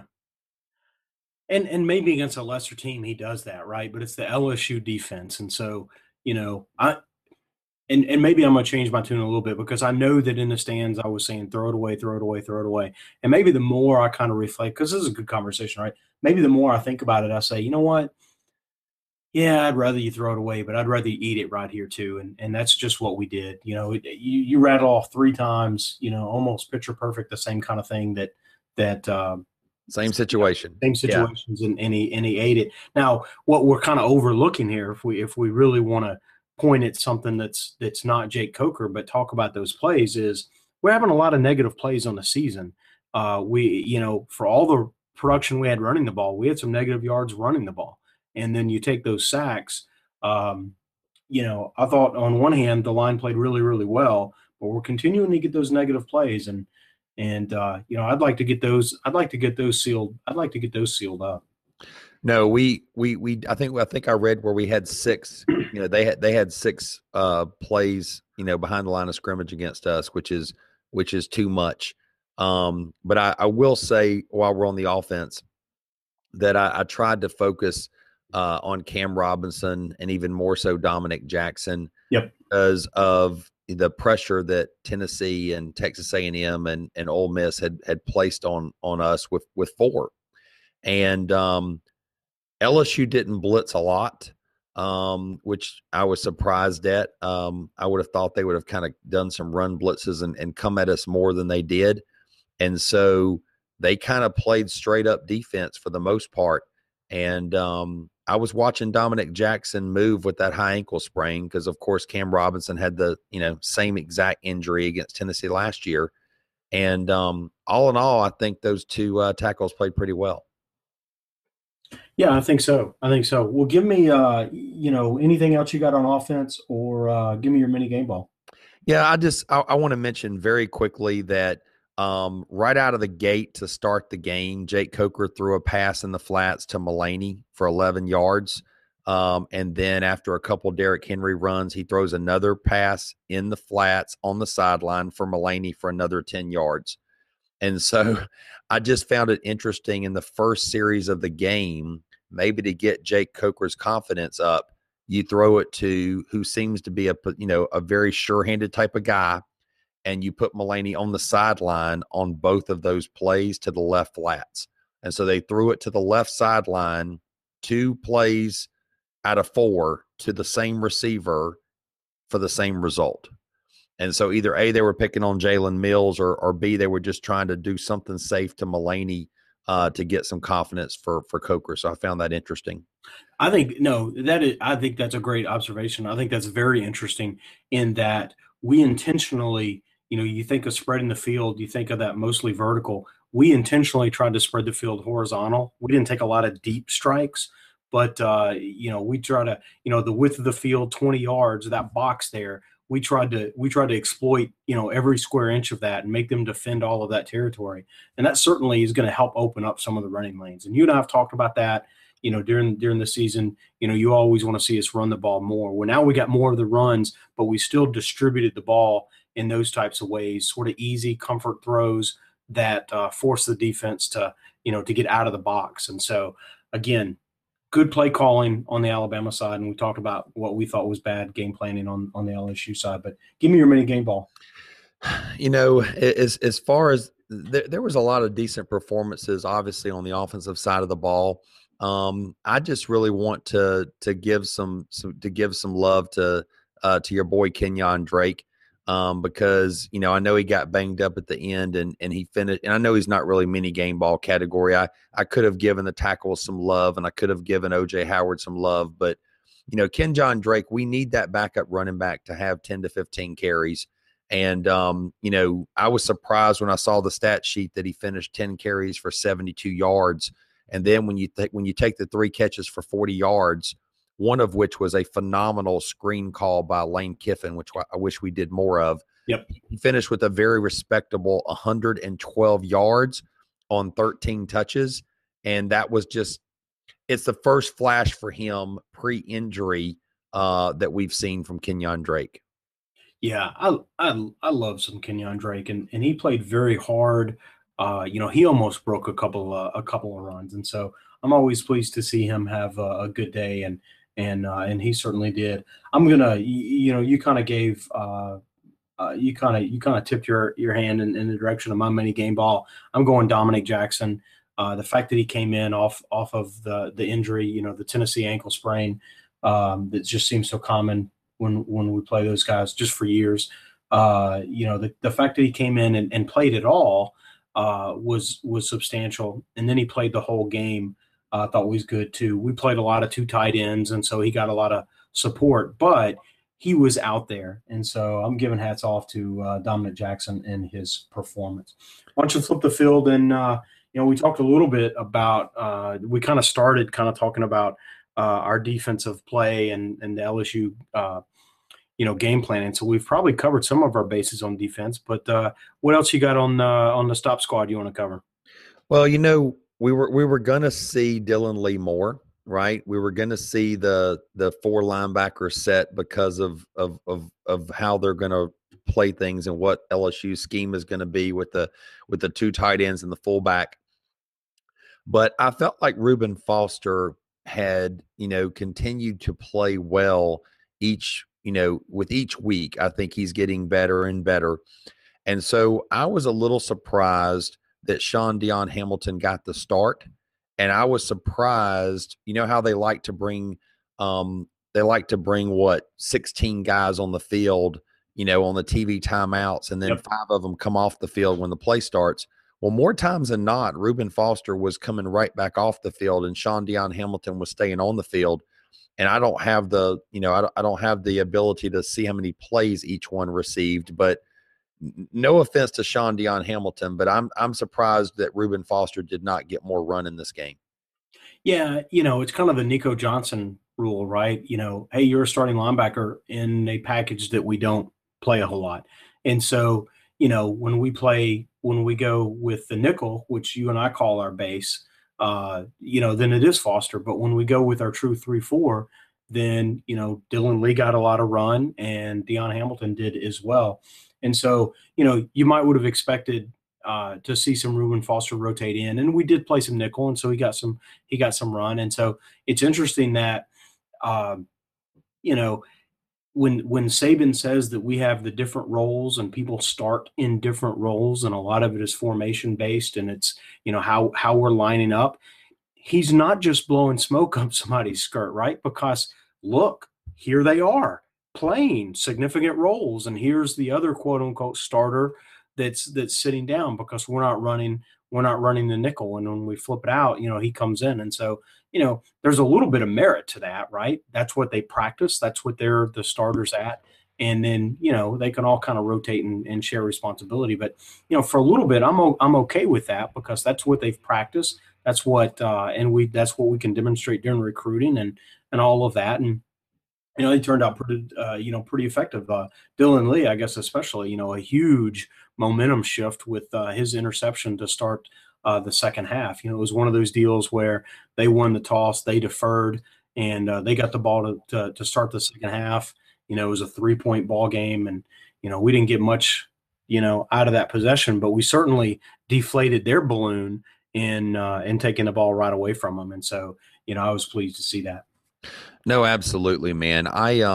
And maybe against a lesser team he does that, right? But it's the LSU defense. And so, and maybe I'm going to change my tune a little bit because I know that in the stands I was saying throw it away, throw it away, throw it away. And maybe the more I kind of reflect, because this is a good conversation, right? Maybe the more I think about it, I say, you know what? Yeah, I'd rather you throw it away, but I'd rather you eat it right here too. And that's just what we did. You rattle off 3 times, almost picture perfect, the same kind of thing that same situation. Same situations, yeah. and he ate it. Now, what we're kind of overlooking here, if we really want to point at something that's not Jake Coker, but talk about those plays, is we're having a lot of negative plays on the season. for all the production we had running the ball, we had some negative yards running the ball. And then you take those sacks. I thought on one hand the line played really, really well, but we're continuing to get those negative plays, and I'd like to get those. I'd like to get those sealed. I'd like to get those sealed up. No, I think I read where we had 6. They had 6 plays, behind the line of scrimmage against us, which is too much. But I will say, while we're on the offense, that I tried to focus on Cam Robinson and even more so Dominic Jackson. Yep. Because of the pressure that Tennessee and Texas A&M and Ole Miss had placed on us with 4. And LSU didn't blitz a lot, which I was surprised at. I would have thought they would have kind of done some run blitzes and come at us more than they did. And so they kind of played straight up defense for the most part. And I was watching Dominic Jackson move with that high ankle sprain because, of course, Cam Robinson had the same exact injury against Tennessee last year. And all in all, I think those 2 tackles played pretty well. Yeah, I think so. Well, give me anything else you got on offense, or give me your mini game ball. Yeah, I want to mention very quickly that right out of the gate to start the game, Jake Coker threw a pass in the flats to Mullaney for 11 yards. And then after a couple Derrick Henry runs, he throws another pass in the flats on the sideline for Mullaney for another 10 yards. And so I just found it interesting in the first series of the game, maybe to get Jake Coker's confidence up, you throw it to who seems to be a very sure-handed type of guy, and you put Mullaney on the sideline on both of those plays to the left flats. And so they threw it to the left sideline 2 plays out of 4 to the same receiver for the same result. And so either A, they were picking on Jalen Mills, or B, they were just trying to do something safe to Mullaney to get some confidence for Coker. So I found that interesting. I think that's a great observation. I think that's very interesting in that we intentionally, you think of spreading the field, you think of that mostly vertical. We intentionally tried to spread the field horizontal. We didn't take a lot of deep strikes, but we try to, the width of the field, 20 yards, that box there. We tried to exploit, every square inch of that and make them defend all of that territory. And that certainly is going to help open up some of the running lanes. And you and I have talked about that, during the season. You always want to see us run the ball more. Well, now we got more of the runs, but we still distributed the ball in those types of ways, sort of easy comfort throws that force the defense to get out of the box. And so, again, good play calling on the Alabama side, and we talked about what we thought was bad game planning on the LSU side. But give me your mini game ball. As far as there was a lot of decent performances, obviously, on the offensive side of the ball. I just really want to give some love to your boy Kenyon Drake. Because, I know he got banged up at the end and he finished, and I know he's not really mini game ball category. I could have given the tackles some love, and I could have given OJ Howard some love, but Kenyon Drake, we need that backup running back to have 10 to 15 carries. And, I was surprised when I saw the stat sheet that he finished 10 carries for 72 yards. And then when you take the 3 catches for 40 yards, one of which was a phenomenal screen call by Lane Kiffin, which I wish we did more of. Yep. He finished with a very respectable 112 yards on 13 touches. And that was it's the first flash for him pre-injury that we've seen from Kenyon Drake. Yeah, I love some Kenyon Drake, and he played very hard. He almost broke a couple of runs. And so I'm always pleased to see him have a good day, and he certainly did. I'm gonna, you kind of gave, you kind of tipped your hand in the direction of my mini game ball. I'm going Dominic Jackson. The fact that he came in off of the injury, the Tennessee ankle sprain, that just seems so common when we play those guys just for years. The fact that he came in and played at all was substantial, and then he played the whole game. I thought was good too. We played a lot of 2 tight ends, and so he got a lot of support. But he was out there. And so I'm giving hats off to Dominic Jackson and his performance. Why don't you flip the field? And, we talked a little bit about we kind of started talking about our defensive play and the LSU, game plan. And so we've probably covered some of our bases on defense. But what else you got on the stop squad you want to cover? Well, we were going to see Dylan Lee more. Right, we were going to see the 4 linebacker set because of how they're going to play things and what LSU's scheme is going to be with the 2 tight ends and the fullback. But I felt like Reuben Foster had continued to play well with each week. I think he's getting better and better, and so I was a little surprised that Sean Dion Hamilton got the start. And I was surprised, how they like to bring 16 guys on the field, on the TV timeouts, and then 5 of them come off the field when the play starts. Well, more times than not, Reuben Foster was coming right back off the field, and Sean Dion Hamilton was staying on the field. And I don't have the ability to see how many plays each one received, but no offense to Sean Dion Hamilton, but I'm surprised that Reuben Foster did not get more run in this game. Yeah, it's kind of the Nico Johnson rule, right? Hey, you're a starting linebacker in a package that we don't play a whole lot. And so, when we go with the nickel, which you and I call our base, then it is Foster. But when we go with our true 3-4, then, Dylan Lee got a lot of run and Dion Hamilton did as well. And so, you might would have expected to see some Reuben Foster rotate in, and we did play some nickel, and so he got some run. And so it's interesting that, when Saban says that we have the different roles and people start in different roles, and a lot of it is formation based, and it's how we're lining up. He's not just blowing smoke up somebody's skirt, right? Because look, here they are playing significant roles, and here's the other quote unquote starter that's sitting down because we're not running the nickel, and when we flip it out, he comes in. And so there's a little bit of merit to that, right? That's what they practice, that's what they're the starters at, and then they can all kind of rotate and share responsibility. But for a little bit, I'm okay with that because that's what they've practiced, that's what that's what we can demonstrate during recruiting and all of that. And they turned out pretty effective. Dylan Lee, I guess, especially, a huge momentum shift with his interception to start the second half. It was one of those deals where they won the toss, they deferred, and they got the ball to start the second half. It was a 3-point ball game, and we didn't get much out of that possession, but we certainly deflated their balloon in taking the ball right away from them. And so I was pleased to see that. No, absolutely, man.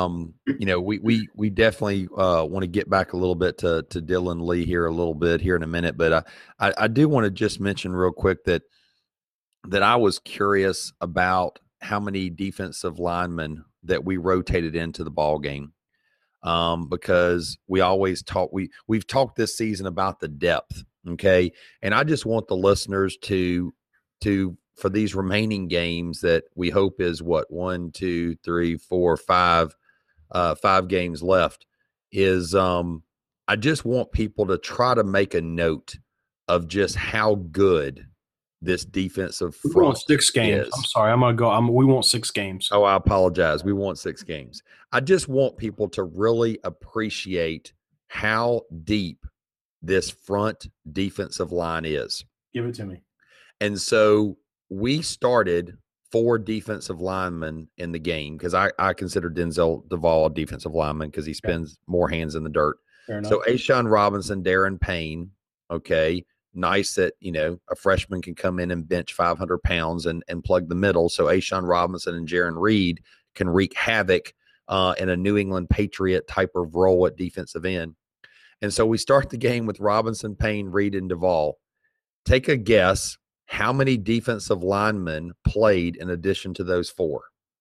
We definitely want to get back a little bit to Dylan Lee here a little bit here in a minute, but I do want to just mention real quick that I was curious about how many defensive linemen that we rotated into the ball game, because we always we've talked this season about the depth, okay, and I just want the listeners to for these remaining games that we hope is 1, 2, 3, 4, 5 games left, is I just want people to try to make a note of just how good this defensive front we want 6 games. is. I'm sorry, I'm gonna go. We want 6 games. Oh, I apologize. We want 6 games. I just want people to really appreciate how deep this front defensive line is. Give it to me. And so we started 4 defensive linemen in the game because I consider Denzel Duval a defensive lineman because he spends more hands in the dirt. Fair enough. So Ashawn Robinson, Darren Payne, okay, nice that, a freshman can come in and bench 500 pounds and plug the middle. So Ashawn Robinson and Jaron Reed can wreak havoc in a New England Patriot type of role at defensive end. And so we start the game with Robinson, Payne, Reed, and Duval. Take a guess. How many defensive linemen played in addition to those 4?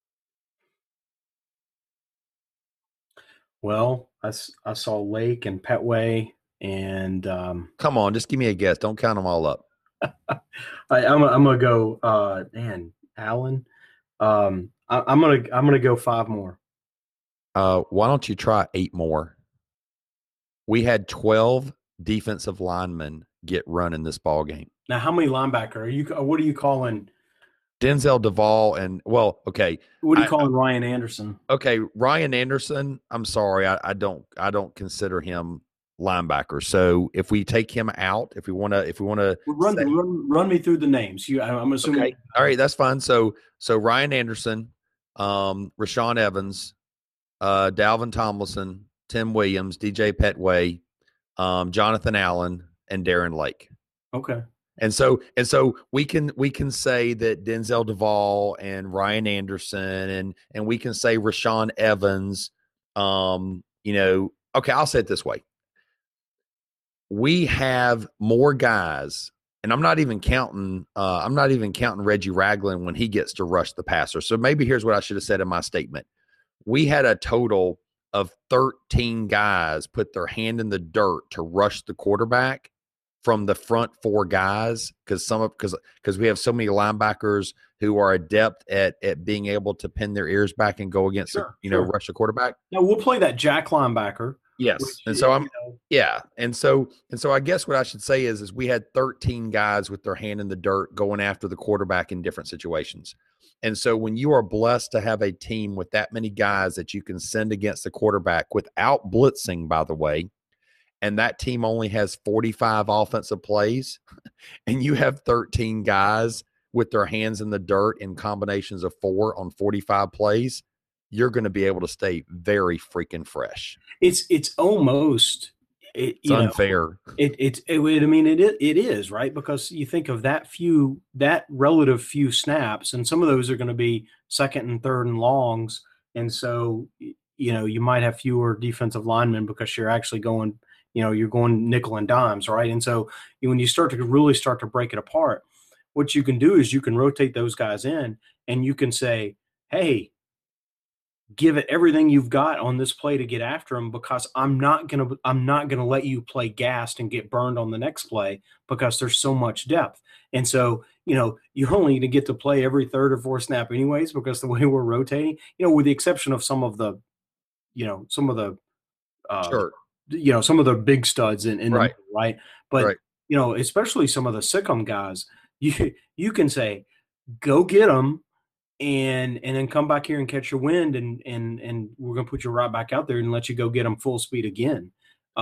Well, I saw Lake and Petway and come on, just give me a guess. Don't count them all up. I'm gonna go. Allen. I'm gonna go 5 more. Why don't you try 8 more? We had 12 defensive linemen get run in this ball game. Now, how many linebacker are you? What are you calling? Denzel Duvall and okay. What are you calling Ryan Anderson? Okay, Ryan Anderson. I'm sorry, I don't consider him linebacker. So if we take him out, if we want to run me through the names. I'm assuming. Okay, all right, that's fine. So Ryan Anderson, Rashawn Evans, Dalvin Tomlinson, Tim Williams, DJ Petway, Jonathan Allen, and Darren Lake. Okay. And so we can say that Denzel Duvall and Ryan Anderson and we can say Rashawn Evans. Okay, I'll say it this way. We have more guys, and I'm not even counting Reggie Ragland when he gets to rush the passer. So maybe here's what I should have said in my statement. We had a total of 13 guys put their hand in the dirt to rush the quarterback from the front 4 guys because we have so many linebackers who are adept at being able to pin their ears back and go against rush the quarterback. Now we'll play that jack linebacker. Yes. And so And so I guess what I should say is we had 13 guys with their hand in the dirt going after the quarterback in different situations. And so when you are blessed to have a team with that many guys that you can send against the quarterback without blitzing, by the way, and that team only has 45 offensive plays, and you have 13 guys with their hands in the dirt in combinations of 4 on 45 plays, you're going to be able to stay very freaking fresh. It's almost unfair. It is, right? Because you think of that relative few snaps, and some of those are going to be second and third and longs, and so you might have fewer defensive linemen because you're actually going. You're going nickel and dimes, right? And so when you start to break it apart, what you can do is you can rotate those guys in and you can say, hey, give it everything you've got on this play to get after them because I'm not going to let you play gassed and get burned on the next play because there's so much depth. And so, you're only going to get to play every third or fourth snap anyways because the way we're rotating, with the exception of some of the sure. Some of the big studs in right. The, right. But, especially some of the Sikkim guys, you can say, go get them and then come back here and catch your wind. And we're going to put you right back out there and let you go get them full speed again.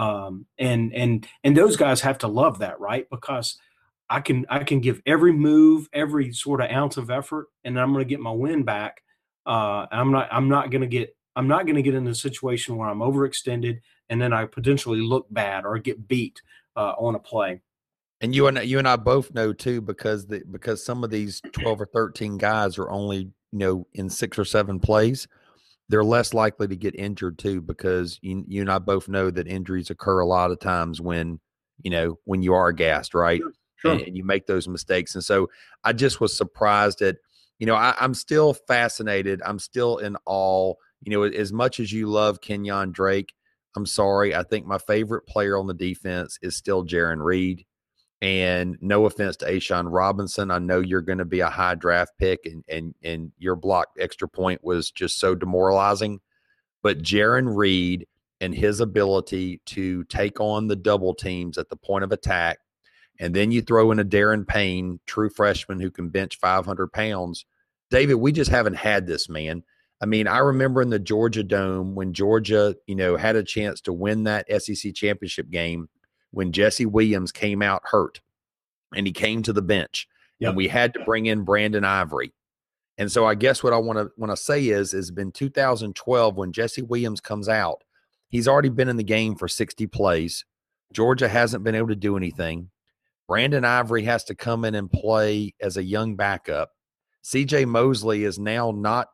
And those guys have to love that, right? Because I can give every move, every sort of ounce of effort, and I'm going to get my wind back. I'm not going to get in a situation where I'm overextended and then I potentially look bad or get beat on a play. And you and I both know too, because some of these 12 or 13 guys are only, in 6 or 7 plays, they're less likely to get injured too, because you and I both know that injuries occur a lot of times when you are gassed, right? Sure. And you make those mistakes. And so I just was surprised at, I'm still fascinated. I'm still in awe. As much as you love Kenyon Drake, I'm sorry. I think my favorite player on the defense is still Jarran Reed. And no offense to A'Shawn Robinson, I know you're going to be a high draft pick, and your blocked extra point was just so demoralizing. But Jarran Reed and his ability to take on the double teams at the point of attack, and then you throw in a Darren Payne, true freshman who can bench 500 pounds. David, we just haven't had this, man. I mean, I remember in the Georgia Dome when Georgia, had a chance to win that SEC championship game, when Jesse Williams came out hurt and he came to the bench. Yep. And we had to bring in Brandon Ivory. And so I guess what I want to say is been 2012 when Jesse Williams comes out, he's already been in the game for 60 plays. Georgia hasn't been able to do anything. Brandon Ivory has to come in and play as a young backup. CJ Mosley is now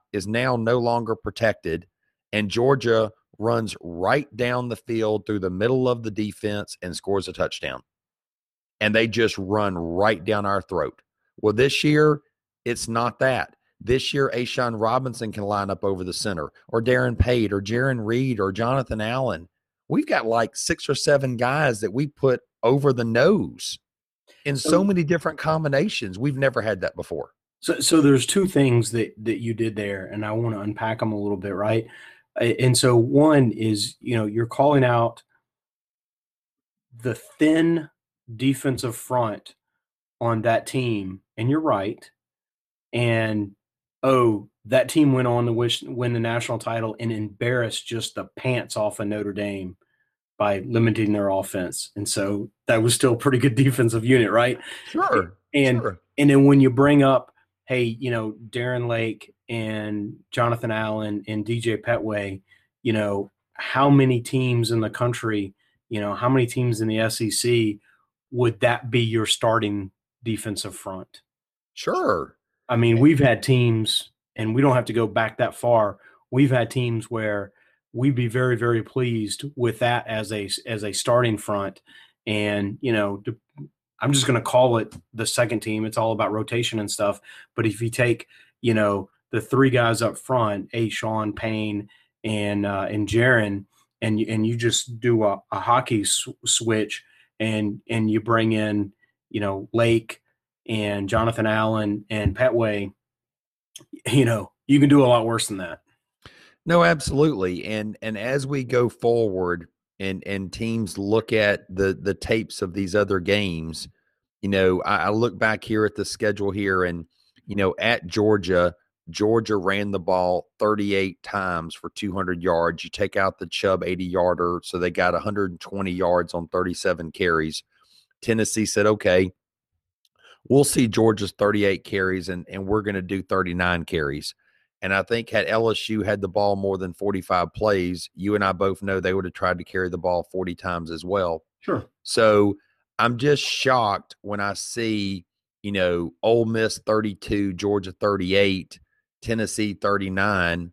no longer protected, and Georgia runs right down the field through the middle of the defense and scores a touchdown. And they just run right down our throat. Well, this year, it's not that. This year, A'Shawn Robinson can line up over the center, or Darren Payne, or Jarran Reed, or Jonathan Allen. We've got like 6 or 7 guys that we put over the nose in so many different combinations. We've never had that before. So there's 2 things that you did there, and I want to unpack them a little bit, right? And so one is, you're calling out the thin defensive front on that team, and you're right. And that team went on to win the national title and embarrass just the pants off of Notre Dame by limiting their offense. And so that was still a pretty good defensive unit, right? Sure. And then when you bring up, hey, Darren Lake and Jonathan Allen and DJ Petway, how many teams in the country, how many teams in the SEC would that be your starting defensive front? Sure. I mean, we've had teams, and we don't have to go back that far. We've had teams where we'd be very, very pleased with that as a starting front. And, I'm just going to call it the second team. It's all about rotation and stuff. But if you take, the three guys up front, Sean Payne and Jaron, and you just do a hockey switch and you bring in, Lake and Jonathan Allen and Petway, you can do a lot worse than that. No, absolutely. And as we go forward and teams look at the tapes of these other games, I look back here at the schedule here and, at Georgia ran the ball 38 times for 200 yards. You take out the Chubb 80-yarder, so they got 120 yards on 37 carries. Tennessee said, okay, we'll see Georgia's 38 carries, and we're going to do 39 carries. And I think had LSU had the ball more than 45 plays, you and I both know they would have tried to carry the ball 40 times as well. Sure. So I'm just shocked when I see, Ole Miss 32, Georgia 38, Tennessee 39.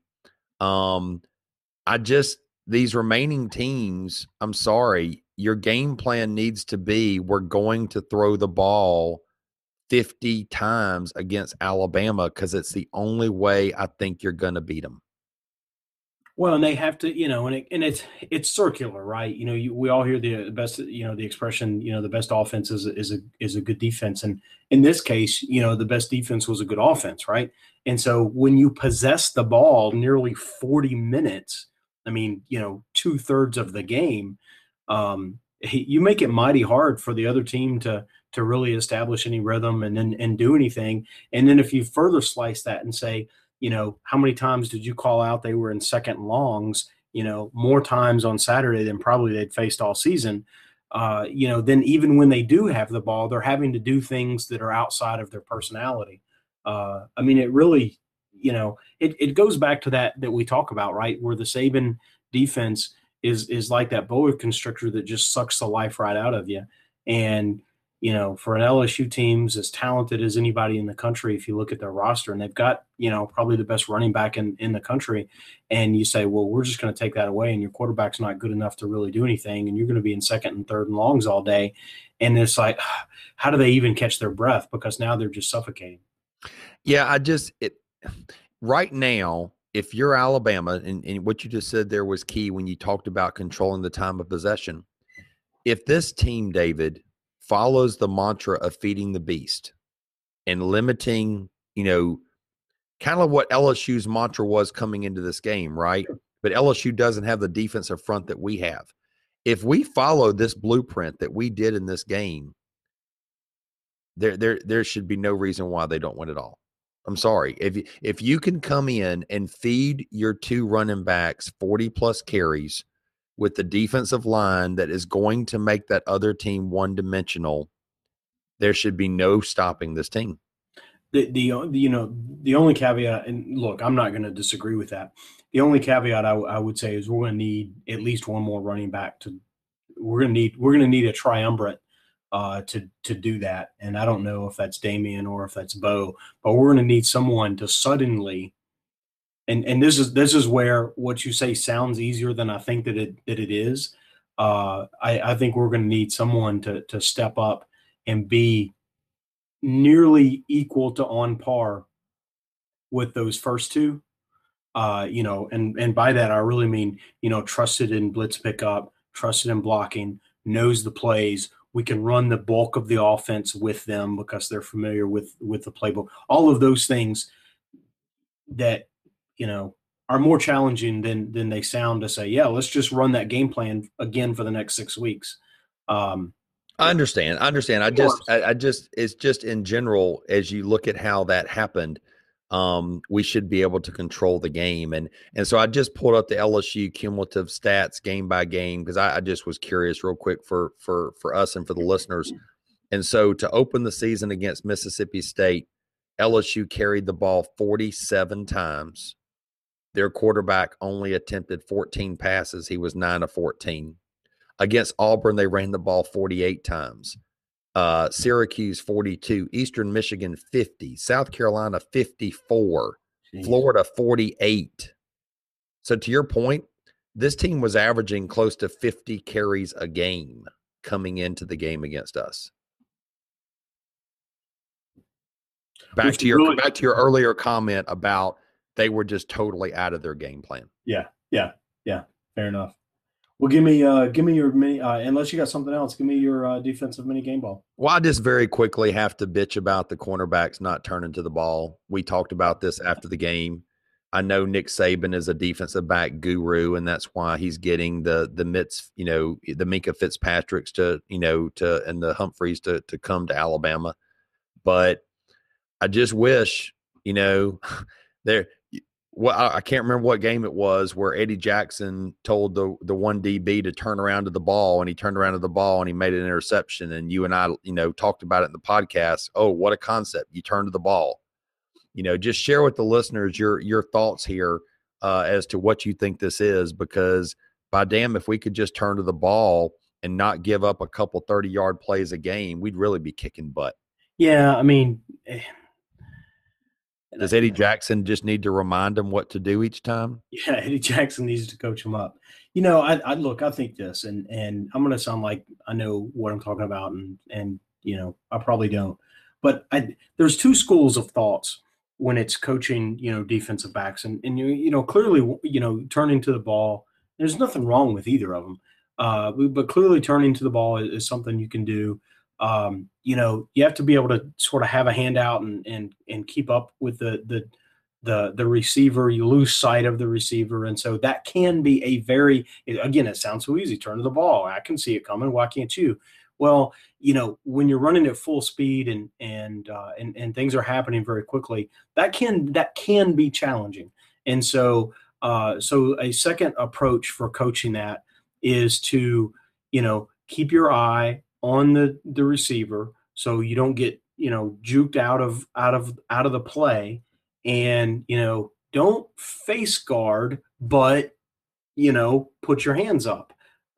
These remaining teams, I'm sorry, your game plan needs to be we're going to throw the ball 50 times against Alabama because it's the only way I think you're going to beat them. Well, and they have to, and it's circular, right? We all hear the best, the expression, the best offense is a good defense. And in this case, the best defense was a good offense, right? And so when you possess the ball nearly 40 minutes, I mean, 2/3 of the game, you make it mighty hard for the other team to really establish any rhythm and do anything. And then if you further slice that and say, how many times did you call out they were in second longs, more times on Saturday than probably they'd faced all season, then even when they do have the ball, they're having to do things that are outside of their personality. I mean, it really, it goes back to that we talk about, right, where the Saban defense is like that boa constrictor that just sucks the life right out of you. And, for an LSU team's as talented as anybody in the country, if you look at their roster, and they've got, probably the best running back in the country, and you say, well, we're just going to take that away, and your quarterback's not good enough to really do anything, and you're going to be in second and third and longs all day. And it's like, how do they even catch their breath? Because now they're just suffocating. Yeah, right now, if you're Alabama, and what you just said there was key when you talked about controlling the time of possession. If this team, David, follows the mantra of feeding the beast and limiting, kind of what LSU's mantra was coming into this game, right? But LSU doesn't have the defensive front that we have. If we follow this blueprint that we did in this game, there should be no reason why they don't win it all. I'm sorry. If you can come in and feed your two running backs 40-plus carries with the defensive line that is going to make that other team one-dimensional, there should be no stopping this team. The only caveat, and look, I'm not going to disagree with that. The only caveat I would say is we're going to need at least one more running back we're going to need a triumvirate to do that. And I don't know if that's Damian or if that's Bo, but we're going to need someone to suddenly, and this is where what you say sounds easier than I think that it is. I think we're going to need someone to step up and be nearly equal to on par with those first two. And by that I really mean, trusted in blitz pickup, trusted in blocking, knows the plays. We can run the bulk of the offense with them because they're familiar with the playbook. All of those things that, are more challenging than they sound to say, yeah, let's just run that game plan again for the next 6 weeks. I understand. I just, it's just in general, as you look at how that happened, we should be able to control the game. And so I just pulled up the LSU cumulative stats game by game, because I just was curious real quick for us and for the listeners. And so to open the season against Mississippi State, LSU carried the ball 47 times. Their quarterback only attempted 14 passes. He was 9 of 14. Against Auburn, they ran the ball 48 times. Syracuse 42, Eastern Michigan 50, South Carolina 54, Jeez. Florida 48. So to your point, this team was averaging close to 50 carries a game coming into the game against us. Back to your earlier comment about they were just totally out of their game plan. Yeah. Fair enough. Well, give me your mini. Unless you got something else, give me your defensive mini game ball. Well, I just very quickly have to bitch about the cornerbacks not turning to the ball. We talked about this after the game. I know Nick Saban is a defensive back guru, and that's why he's getting the Mitts, the Minkah Fitzpatricks and the Humphreys to come to Alabama. But I just wish, I can't remember what game it was where Eddie Jackson told the one DB to turn around to the ball, and he turned around to the ball and he made an interception. And you and I, talked about it in the podcast. Oh, what a concept. You turn to the ball. Just share with the listeners your thoughts here as to what you think this is, because by damn, if we could just turn to the ball and not give up a couple 30-yard plays a game, we'd really be kicking butt. Yeah, I mean – does Eddie Jackson just need to remind him what to do each time? Yeah, Eddie Jackson needs to coach him up. I think this, and I'm going to sound like I know what I'm talking about, and I probably don't. But there's two schools of thoughts when it's coaching, defensive backs, and clearly, turning to the ball. There's nothing wrong with either of them, but clearly turning to the ball is something you can do. You have to be able to sort of have a handout and keep up with the receiver. You lose sight of the receiver. And so that can be again, it sounds so easy. Turn to the ball. I can see it coming. Why can't you? Well, when you're running at full speed and things are happening very quickly, that can be challenging. And so a second approach for coaching that is to, keep your eye on the receiver, so you don't get juked out of the play, and don't face guard, but put your hands up.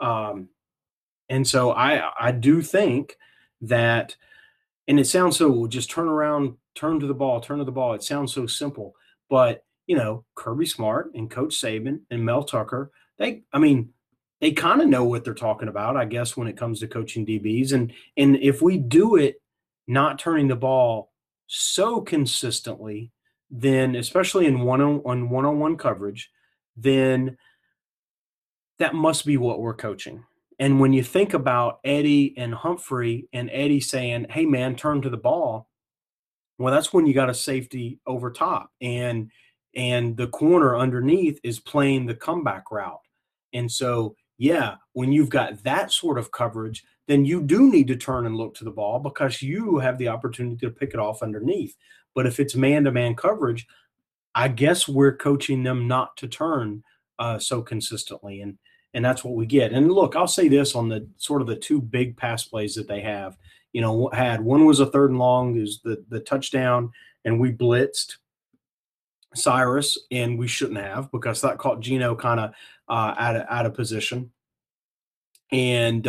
And so I do think that, and it sounds so, just turn around, turn to the ball. It sounds so simple, but Kirby Smart and Coach Saban and Mel Tucker, they kind of know what they're talking about, I guess, when it comes to coaching DBs. And if we do it not turning the ball so consistently, then especially in one-on-one coverage, then that must be what we're coaching. And when you think about Eddie and Humphrey, and Eddie saying, hey, man, turn to the ball, well, that's when you got a safety over top. And the corner underneath is playing the comeback route. And so, yeah, when you've got that sort of coverage, then you do need to turn and look to the ball, because you have the opportunity to pick it off underneath. But if it's man-to-man coverage, I guess we're coaching them not to turn so consistently, and that's what we get. And look, I'll say this on the sort of the two big pass plays that they have. One was a 3rd and long, is the touchdown, and we blitzed Cyrus, and we shouldn't have, because that caught Geno kind of out of position. And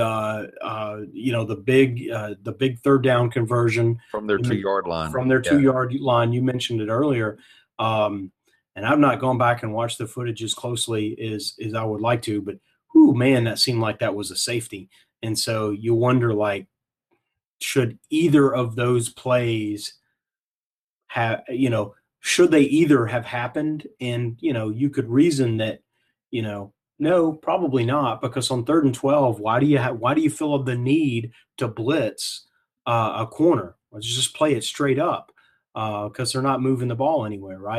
the big 3rd down conversion from their 2-yard line. From their 2-yard line, you mentioned it earlier. And I've not gone back and watched the footage as closely as I would like to, but man, that seemed like that was a safety. And so you wonder, like, should either of those plays have, should they either have happened? And, you could reason that, no, probably not, because on 3rd and 12, why do you feel the need to blitz a corner? Let's just play it straight up, because they're not moving the ball anywhere, right?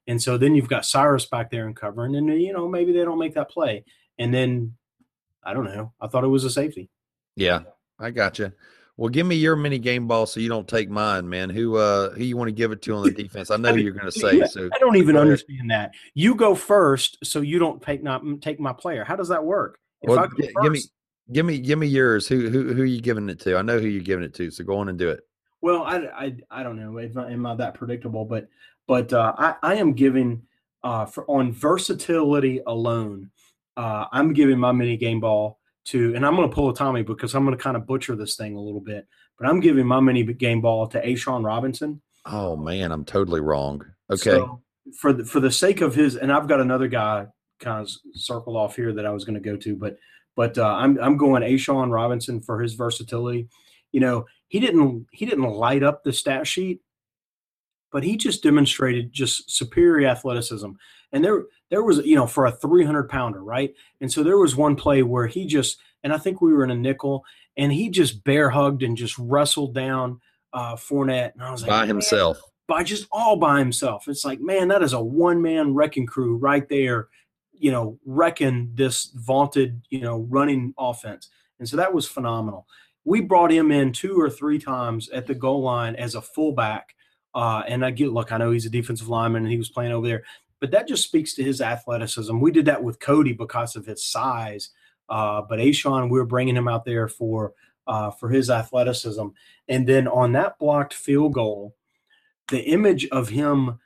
And so then you've got Cyrus back there and covering, and maybe they don't make that play. And then I don't know. I thought it was a safety. Yeah, I got you. Well, give me your mini game ball so you don't take mine, man. Who you want to give it to on the defense? I know who you're going to say. So I don't even understand that. You go first, so you don't take my player. How does that work? Well, give me yours. Who are you giving it to? I know who you're giving it to. So go on and do it. Well, I don't know. Am I that predictable? But I am giving on versatility alone. I'm giving my mini game ball to, and I'm going to pull a Tommy because I'm going to kind of butcher this thing a little bit, but I'm giving my mini game ball to A'Shawn Robinson. Oh man, I'm totally wrong. Okay. So for the sake of his, and I've got another guy kind of circled off here that I was going to go to, but I'm going A'Shawn Robinson for his versatility. He didn't light up the stat sheet, but he just demonstrated just superior athleticism. And there was, for a 300-pounder, right? And so there was one play where and I think we were in a nickel, and he just bear hugged and just wrestled down Fournette. And I was like, by himself. All by himself. It's like, man, that is a one-man wrecking crew right there, wrecking this vaunted, running offense. And so that was phenomenal. We brought him in 2 or 3 times at the goal line as a fullback. And I know he's a defensive lineman and he was playing over there, but that just speaks to his athleticism. We did that with Cody because of his size. But A'Shawn, we were bringing him out there for his athleticism. And then on that blocked field goal, the image of him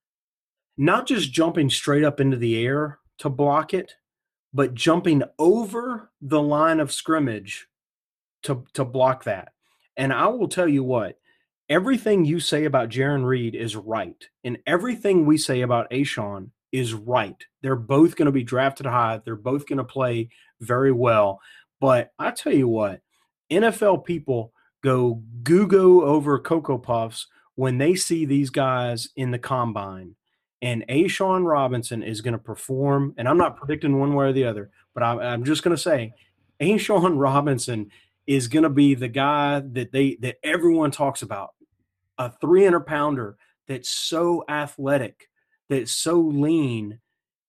not just jumping straight up into the air to block it, but jumping over the line of scrimmage to block that. And I will tell you what, everything you say about Jarran Reed is right. And everything we say about A'Shawn is right. They're both going to be drafted high. They're both going to play very well. But I tell you what, NFL people go goo-goo over Cocoa Puffs when they see these guys in the combine. And A'Shawn Robinson is going to perform, and I'm not predicting one way or the other, but I'm just going to say A'Shawn Robinson is going to be the guy that everyone talks about, a 300-pounder that's so athletic, that's so lean.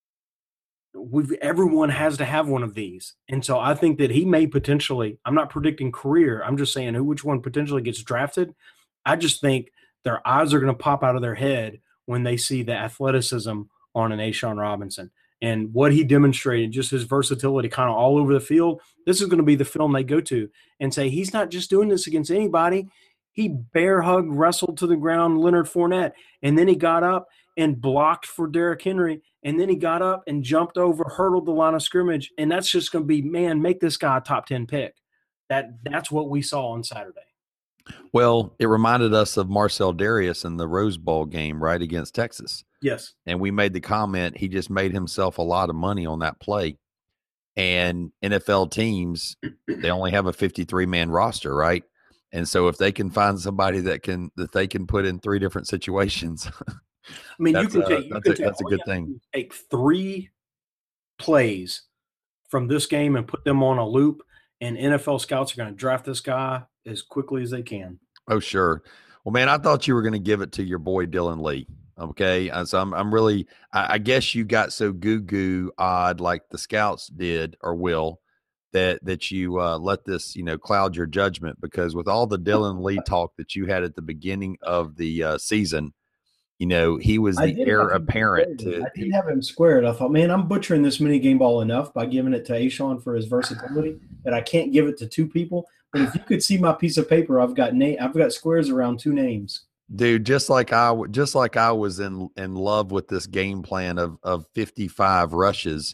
Everyone has to have one of these. And so I think that he may potentially, I'm not predicting career, I'm just saying which one potentially gets drafted. I just think their eyes are going to pop out of their head when they see the athleticism on an A'Shawn Robinson. And what he demonstrated, just his versatility kind of all over the field, this is going to be the film they go to and say, he's not just doing this against anybody. He bear hugged, wrestled to the ground Leonard Fournette, and then he got up and blocked for Derrick Henry, and then he got up and jumped over, hurdled the line of scrimmage, and that's just going to be, man, make this guy a top 10 pick. That's what we saw on Saturday. Well, it reminded us of Marcel Darius in the Rose Bowl game, right, against Texas. Yes. And we made the comment, he just made himself a lot of money on that play. And NFL teams, they only have a 53-man roster, right? And so if they can find somebody that they can put in 3 different situations, I mean, that's a good thing. Take 3 plays from this game and put them on a loop, and NFL scouts are going to draft this guy as quickly as they can. Oh, sure. Well, man, I thought you were going to give it to your boy Dylan Lee. Okay, so I'm really, I guess you got so goo odd like the scouts did or will that you let this cloud your judgment, because with all the Dylan Lee talk that you had at the beginning of the season, he was the heir apparent to. I did have him squared. I thought, man, I'm butchering this mini game ball enough by giving it to A'Shawn for his versatility that I can't give it to 2 people. But if you could see my piece of paper, I've got squares around 2 names. Dude, just like I was in love with this game plan of 55 rushes.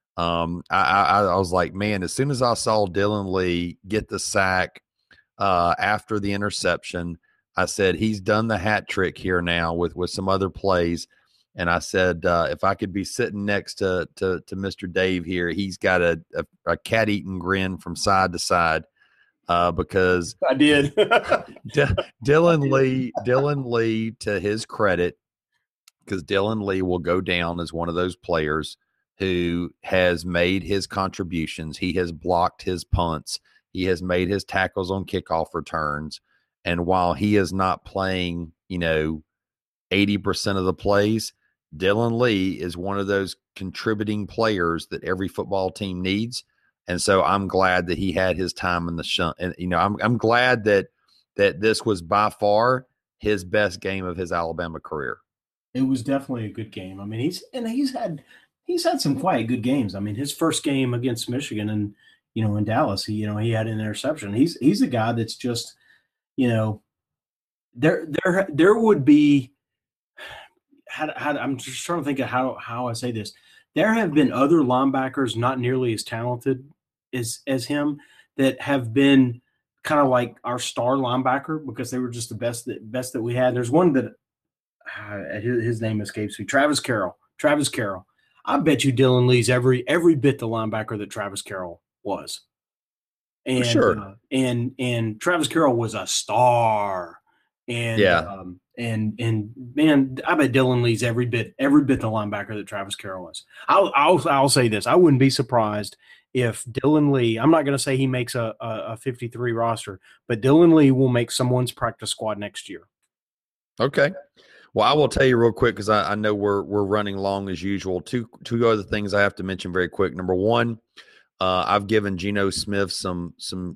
I was like, man, as soon as I saw Dylan Lee get the sack after the interception, I said, he's done the hat trick here now with some other plays. And I said, if I could be sitting next to Mr. Dave here, he's got a cat-eating grin from side to side. Because I did. Dylan Lee, to his credit, because Dylan Lee will go down as one of those players who has made his contributions. He has blocked his punts. He has made his tackles on kickoff returns. And while he is not playing, 80% of the plays, Dylan Lee is one of those contributing players that every football team needs. And so I'm glad that he had his time in the shunt. And, I'm glad that this was by far his best game of his Alabama career. It was definitely a good game. I mean, he's had some quite good games. I mean, his first game against Michigan and, in Dallas, he had an interception. He's a guy that's just, there would be, I'm just trying to think of how I say this. There have been other linebackers not nearly as talented as him that have been kind of like our star linebacker because they were just the best that we had. There's one that his name escapes me. Travis Carroll. I bet you Dylan Lee's every bit the linebacker that Travis Carroll was. And, for sure. And Travis Carroll was a star. And and man, I bet Dylan Lee's every bit the linebacker that Travis Carroll was. I'll say this: I wouldn't be surprised if Dylan Lee. I'm not going to say he makes a 53 roster, but Dylan Lee will make someone's practice squad next year. Okay. Well, I will tell you real quick because I know we're running long as usual. Two other things I have to mention very quick. Number one, I've given Geno Smith some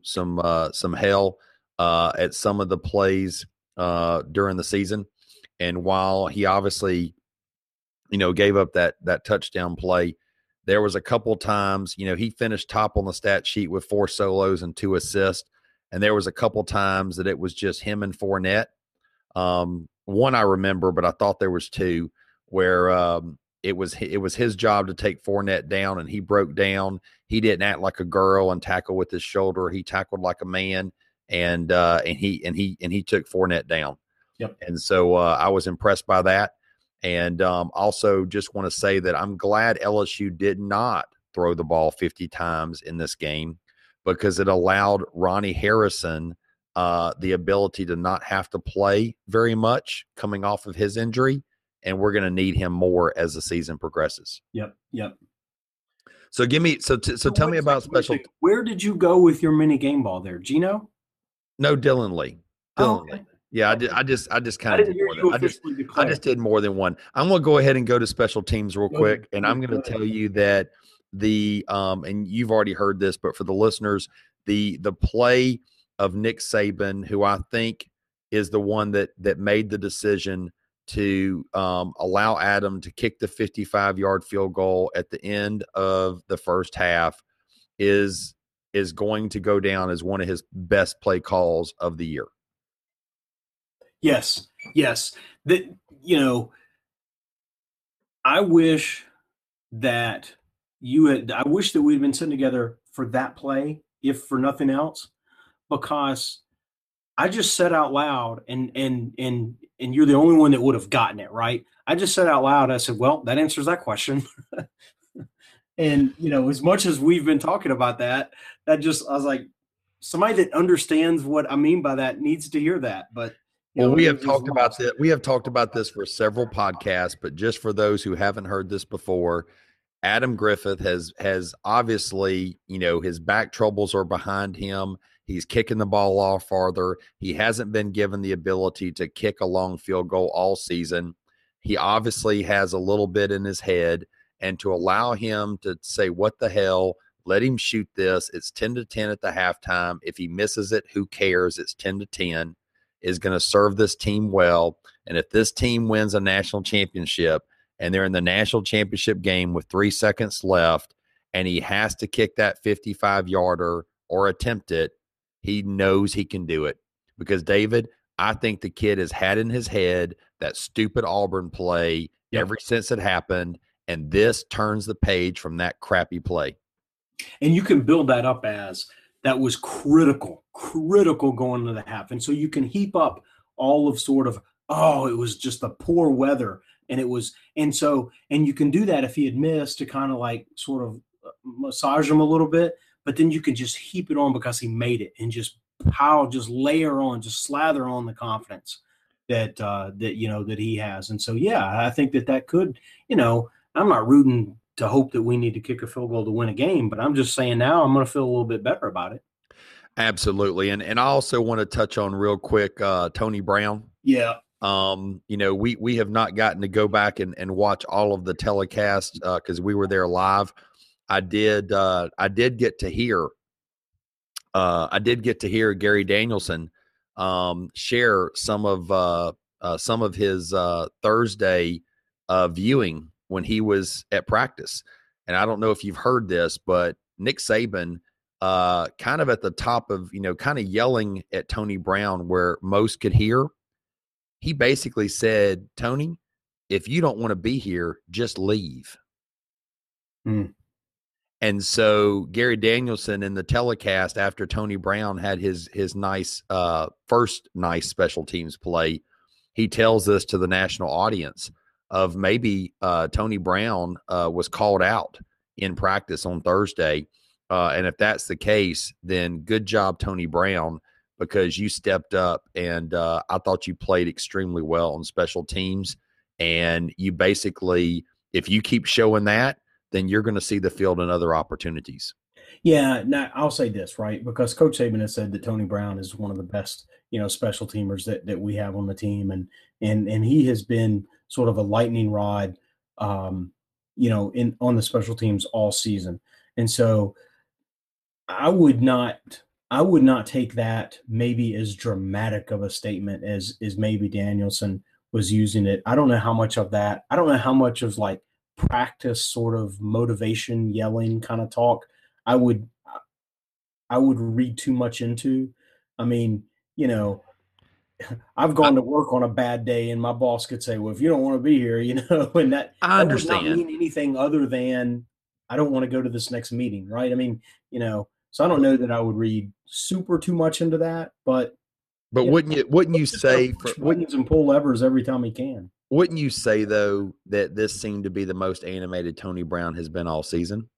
hell at some of the plays during the season. And while he obviously, gave up that touchdown play, there was a couple times, he finished top on the stat sheet with 4 solos and 2 assists. And there was a couple times that it was just him and Fournette. One I remember, but I thought there was 2 where it was his job to take Fournette down, and he broke down. He didn't act like a girl and tackle with his shoulder. He tackled like a man. And he took Fournette down. Yep. And so I was impressed by that. And also just want to say that I'm glad LSU did not throw the ball 50 times in this game because it allowed Ronnie Harrison the ability to not have to play very much coming off of his injury. And we're going to need him more as the season progresses. Yep. So tell me about special. Where did you go with your mini game ball there, Geno? No, Dylan Lee. Okay. Yeah, I just kind of did more than I just did more than one. I'm going to go ahead and go to special teams real quick, and I'm going to tell you that the and you've already heard this, but for the listeners, the play of Nick Saban, who I think is the one that made the decision to allow Adam to kick the 55-yard field goal at the end of the first half, is going to go down as one of his best play calls of the year. Yes. I wish that I wish that we'd been sitting together for that play, if for nothing else, because I just said out loud, and you're the only one that would have gotten it, right? I just said out loud, I said, well, that answers that question. And, as much as we've been talking about that, I was like, somebody that understands what I mean by that needs to hear that. But we have talked about this. We have talked about this for several podcasts, but just for those who haven't heard this before, Adam Griffith has obviously, his back troubles are behind him. He's kicking the ball off farther. He hasn't been given the ability to kick a long field goal all season. He obviously has a little bit in his head. And to allow him to say, what the hell, let him shoot this. It's 10-10 at the halftime. If he misses it, who cares? It's 10-10, is going to serve this team well. And if this team wins a national championship and they're in the national championship game with 3 seconds left and he has to kick that 55-yarder or attempt it, he knows he can do it. Because, David, I think the kid has had in his head that stupid Auburn play ever since it happened. And this turns the page from that crappy play. And you can build that up as that was critical going into the half. And so you can heap up all of sort of, it was just the poor weather. And you can do that if he had missed to kind of like sort of massage him a little bit, but then you can just heap it on because he made it and just layer on, just slather on the confidence that he has. And so, I think that could, I'm not rooting to hope that we need to kick a field goal to win a game, but I'm just saying now I'm going to feel a little bit better about it. Absolutely. And I also want to touch on real quick, Tony Brown. Yeah. We have not gotten to go back and watch all of the telecast because we were there live. I did get to hear Gary Danielson share some of his Thursday viewing when he was at practice. And I don't know if you've heard this, but Nick Saban kind of at the top of, kind of yelling at Tony Brown where most could hear. He basically said, Tony, if you don't want to be here, just leave. And so Gary Danielson in the telecast after Tony Brown had his nice first nice special teams play, he tells this to the national audience of maybe Tony Brown was called out in practice on Thursday. And if that's the case, then good job, Tony Brown, because you stepped up and I thought you played extremely well on special teams. And you basically, if you keep showing that, then you're going to see the field and other opportunities. Yeah, now I'll say this, right? Because Coach Saban has said that Tony Brown is one of the best, special teamers that we have on the team. And he has been sort of a lightning rod, on the special teams all season. And so I would not take that maybe as dramatic of a statement as maybe Danielson was using it. I don't know how much of that. I don't know how much of like practice sort of motivation, yelling kind of talk I would read too much into. I mean, I've gone to work on a bad day and my boss could say, well, if you don't want to be here, and that I understand. Would not mean anything other than I don't want to go to this next meeting, right? I mean, so I don't know that I would read super too much into that, but wouldn't you say buttons and pull levers every time he can? Wouldn't you say though that this seemed to be the most animated Tony Brown has been all season?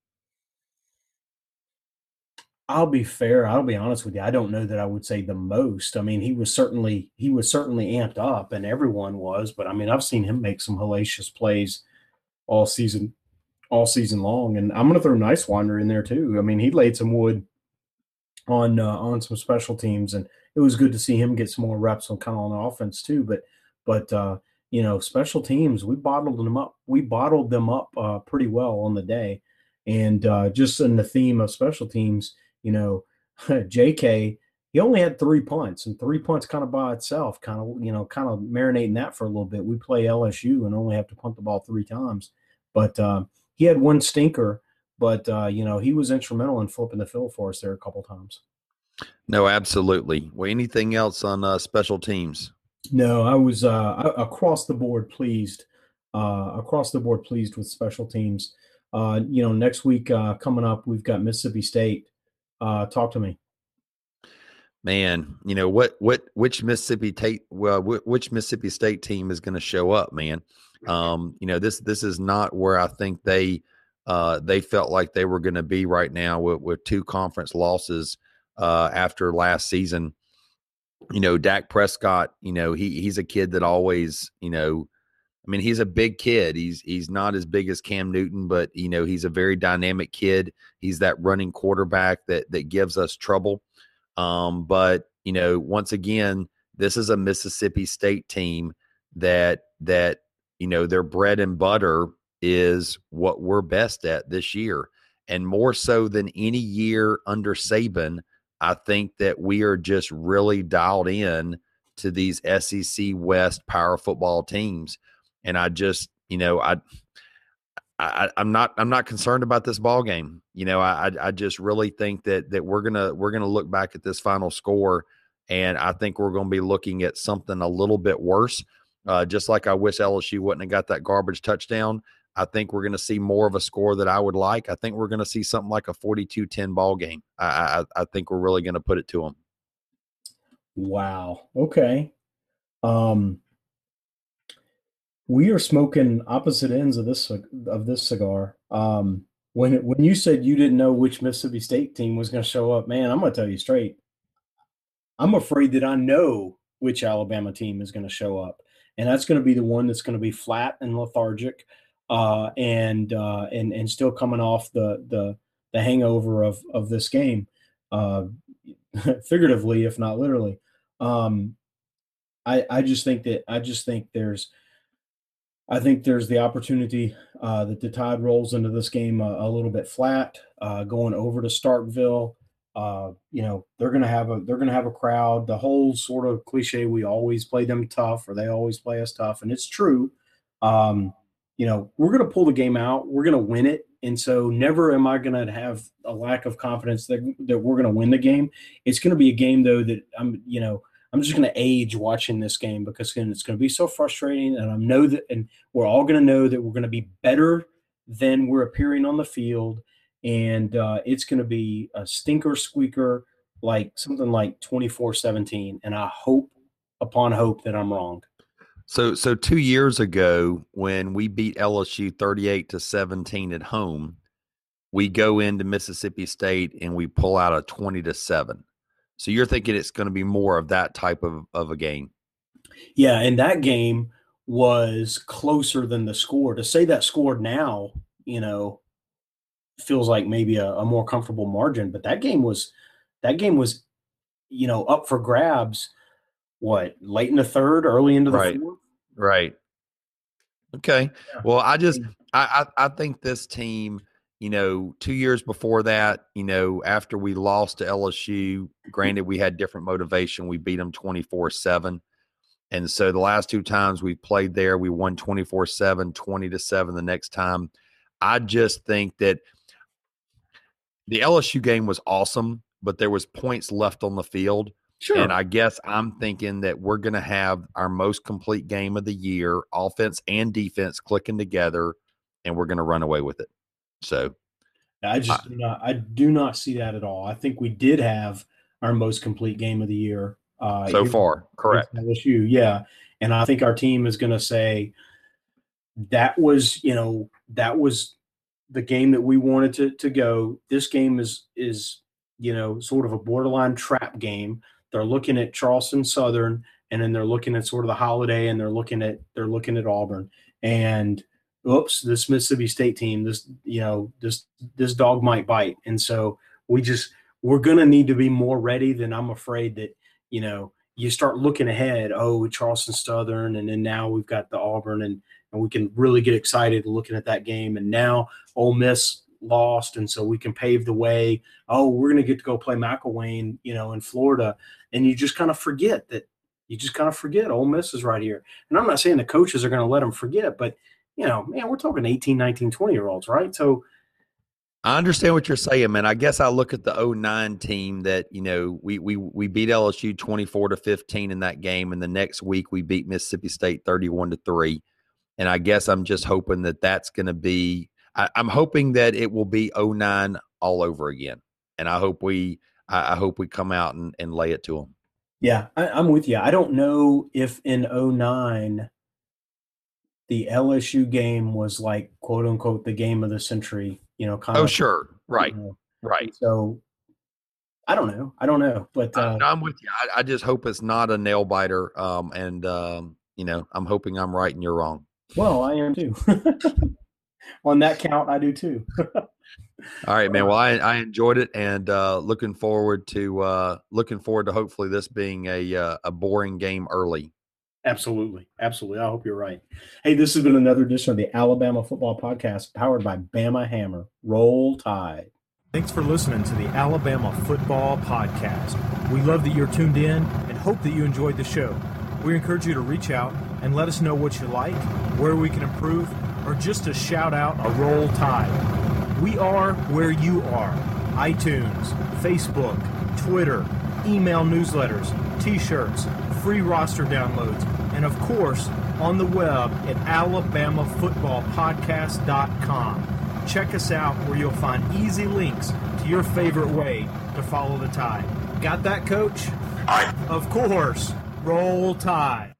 I'll be fair. I'll be honest with you. I don't know that I would say the most. I mean, he was certainly amped up, and everyone was. But I mean, I've seen him make some hellacious plays all season long. And I'm going to throw Nicewander in there too. I mean, he laid some wood on some special teams, and it was good to see him get some more reps on kind of on the offense too. But special teams, we bottled them up. We bottled them up pretty well on the day, and just in the theme of special teams. JK, he only had 3 punts, and 3 punts kind of by itself, kind of marinating that for a little bit. We play LSU and only have to punt the ball 3 times, but he had 1 stinker, but he was instrumental in flipping the field for us there a couple times. No, absolutely. Well, anything else on special teams? No, I was across the board pleased with special teams. Next week coming up, we've got Mississippi State. Talk to me, man. Which Mississippi State team is going to show up, man? This is not where I think they felt like they were going to be right now with 2 conference losses after last season. Dak Prescott, he's a kid that always, he's a big kid. He's not as big as Cam Newton, but he's a very dynamic kid. He's that running quarterback that gives us trouble. But once again, this is a Mississippi State team that their bread and butter is what we're best at this year, and more so than any year under Saban. I think that we are just really dialed in to these SEC West power football teams. And I just, I'm not concerned about this ball game. I just really think that we're gonna look back at this final score, and I think we're gonna be looking at something a little bit worse. Just like I wish LSU wouldn't have got that garbage touchdown. I think we're gonna see more of a score that I would like. I think we're gonna see something like a 42-10 ball game. I think we're really gonna put it to them. Wow. Okay. We are smoking opposite ends of this cigar. When you said you didn't know which Mississippi State team was going to show up, man, I'm going to tell you straight. I'm afraid that I know which Alabama team is going to show up, and that's going to be the one that's going to be flat and lethargic, and still coming off the hangover of this game, figuratively if not literally. I just think there's the opportunity that the Tide rolls into this game a little bit flat, going over to Starkville. They're gonna have a crowd. The whole sort of cliche, we always play them tough, or they always play us tough, and it's true. We're gonna pull the game out. We're gonna win it, and so never am I gonna have a lack of confidence that we're gonna win the game. It's gonna be a game though that I'm just going to age watching this game, because it's going to be so frustrating, and we're all going to know that we're going to be better than we're appearing on the field, and it's going to be a stinker squeaker, like something like 24-17, and I hope upon hope that I'm wrong. So 2 years ago, when we beat LSU 38-17 at home, we go into Mississippi State and we pull out a 20-7. So you're thinking it's going to be more of that type of a game. Yeah, and that game was closer than the score. To say that score now, feels like maybe a more comfortable margin, but that game was up for grabs. What, late in the third, early into the fourth? Right. Okay. Yeah. Well, I think this team, 2 years before that, after we lost to LSU, granted we had different motivation. We beat them 24-7. And so the last 2 times we played there, we won 24-7, 20-7 the next time. I just think that the LSU game was awesome, but there was points left on the field. Sure. And I guess I'm thinking that we're going to have our most complete game of the year, offense and defense clicking together, and we're going to run away with it. So I do not see that at all. I think we did have our most complete game of the year so far. Correct. LSU, yeah. And I think our team is going to say that was the game that we wanted to go. This game is sort of a borderline trap game. They're looking at Charleston Southern, and then they're looking at sort of the Holiday, and they're looking at Auburn. And oops, this Mississippi State team, this dog might bite. And so we're going to need to be more ready than I'm afraid that, you start looking ahead, Charleston Southern, and then now we've got the Auburn, and we can really get excited looking at that game. And now Ole Miss lost, and so we can pave the way. We're going to get to go play McElwain, in Florida. And you just kind of forget Ole Miss is right here. And I'm not saying the coaches are going to let them forget, but we're talking 18, 19, 20-year-olds, right? So I understand what you're saying, man. I guess I look at the 2009 team that, we beat LSU 24-15 in that game, and the next week we beat Mississippi State 31-3. And I guess I'm just hoping that that's going to be – I'm hoping that it will be 2009 all over again. And I hope we come out and lay it to them. Yeah, I'm with you. I don't know if in 2009 – the LSU game was like, quote unquote, the game of the century, Sure. Right. Right. So I don't know, but I'm with you. I just hope it's not a nail biter. I'm hoping I'm right and you're wrong. Well, I am too. On that count, I do too. All right, man. Well, I enjoyed it, and looking forward to hopefully this being a boring game early. Absolutely. I hope you're right. Hey, this has been another edition of the Alabama Football Podcast, powered by Bama Hammer. Roll Tide. Thanks for listening to the Alabama Football Podcast. We love that you're tuned in and hope that you enjoyed the show. We encourage you to reach out and let us know what you like, where we can improve, or just to shout out a Roll Tide. We are where you are. iTunes, Facebook, Twitter, email newsletters, t-shirts, free roster downloads, and of course on the web at alabamafootballpodcast.com. Check us out where you'll find easy links to your favorite way to follow the Tide. Got that, Coach? Aye. Of course. Roll Tide.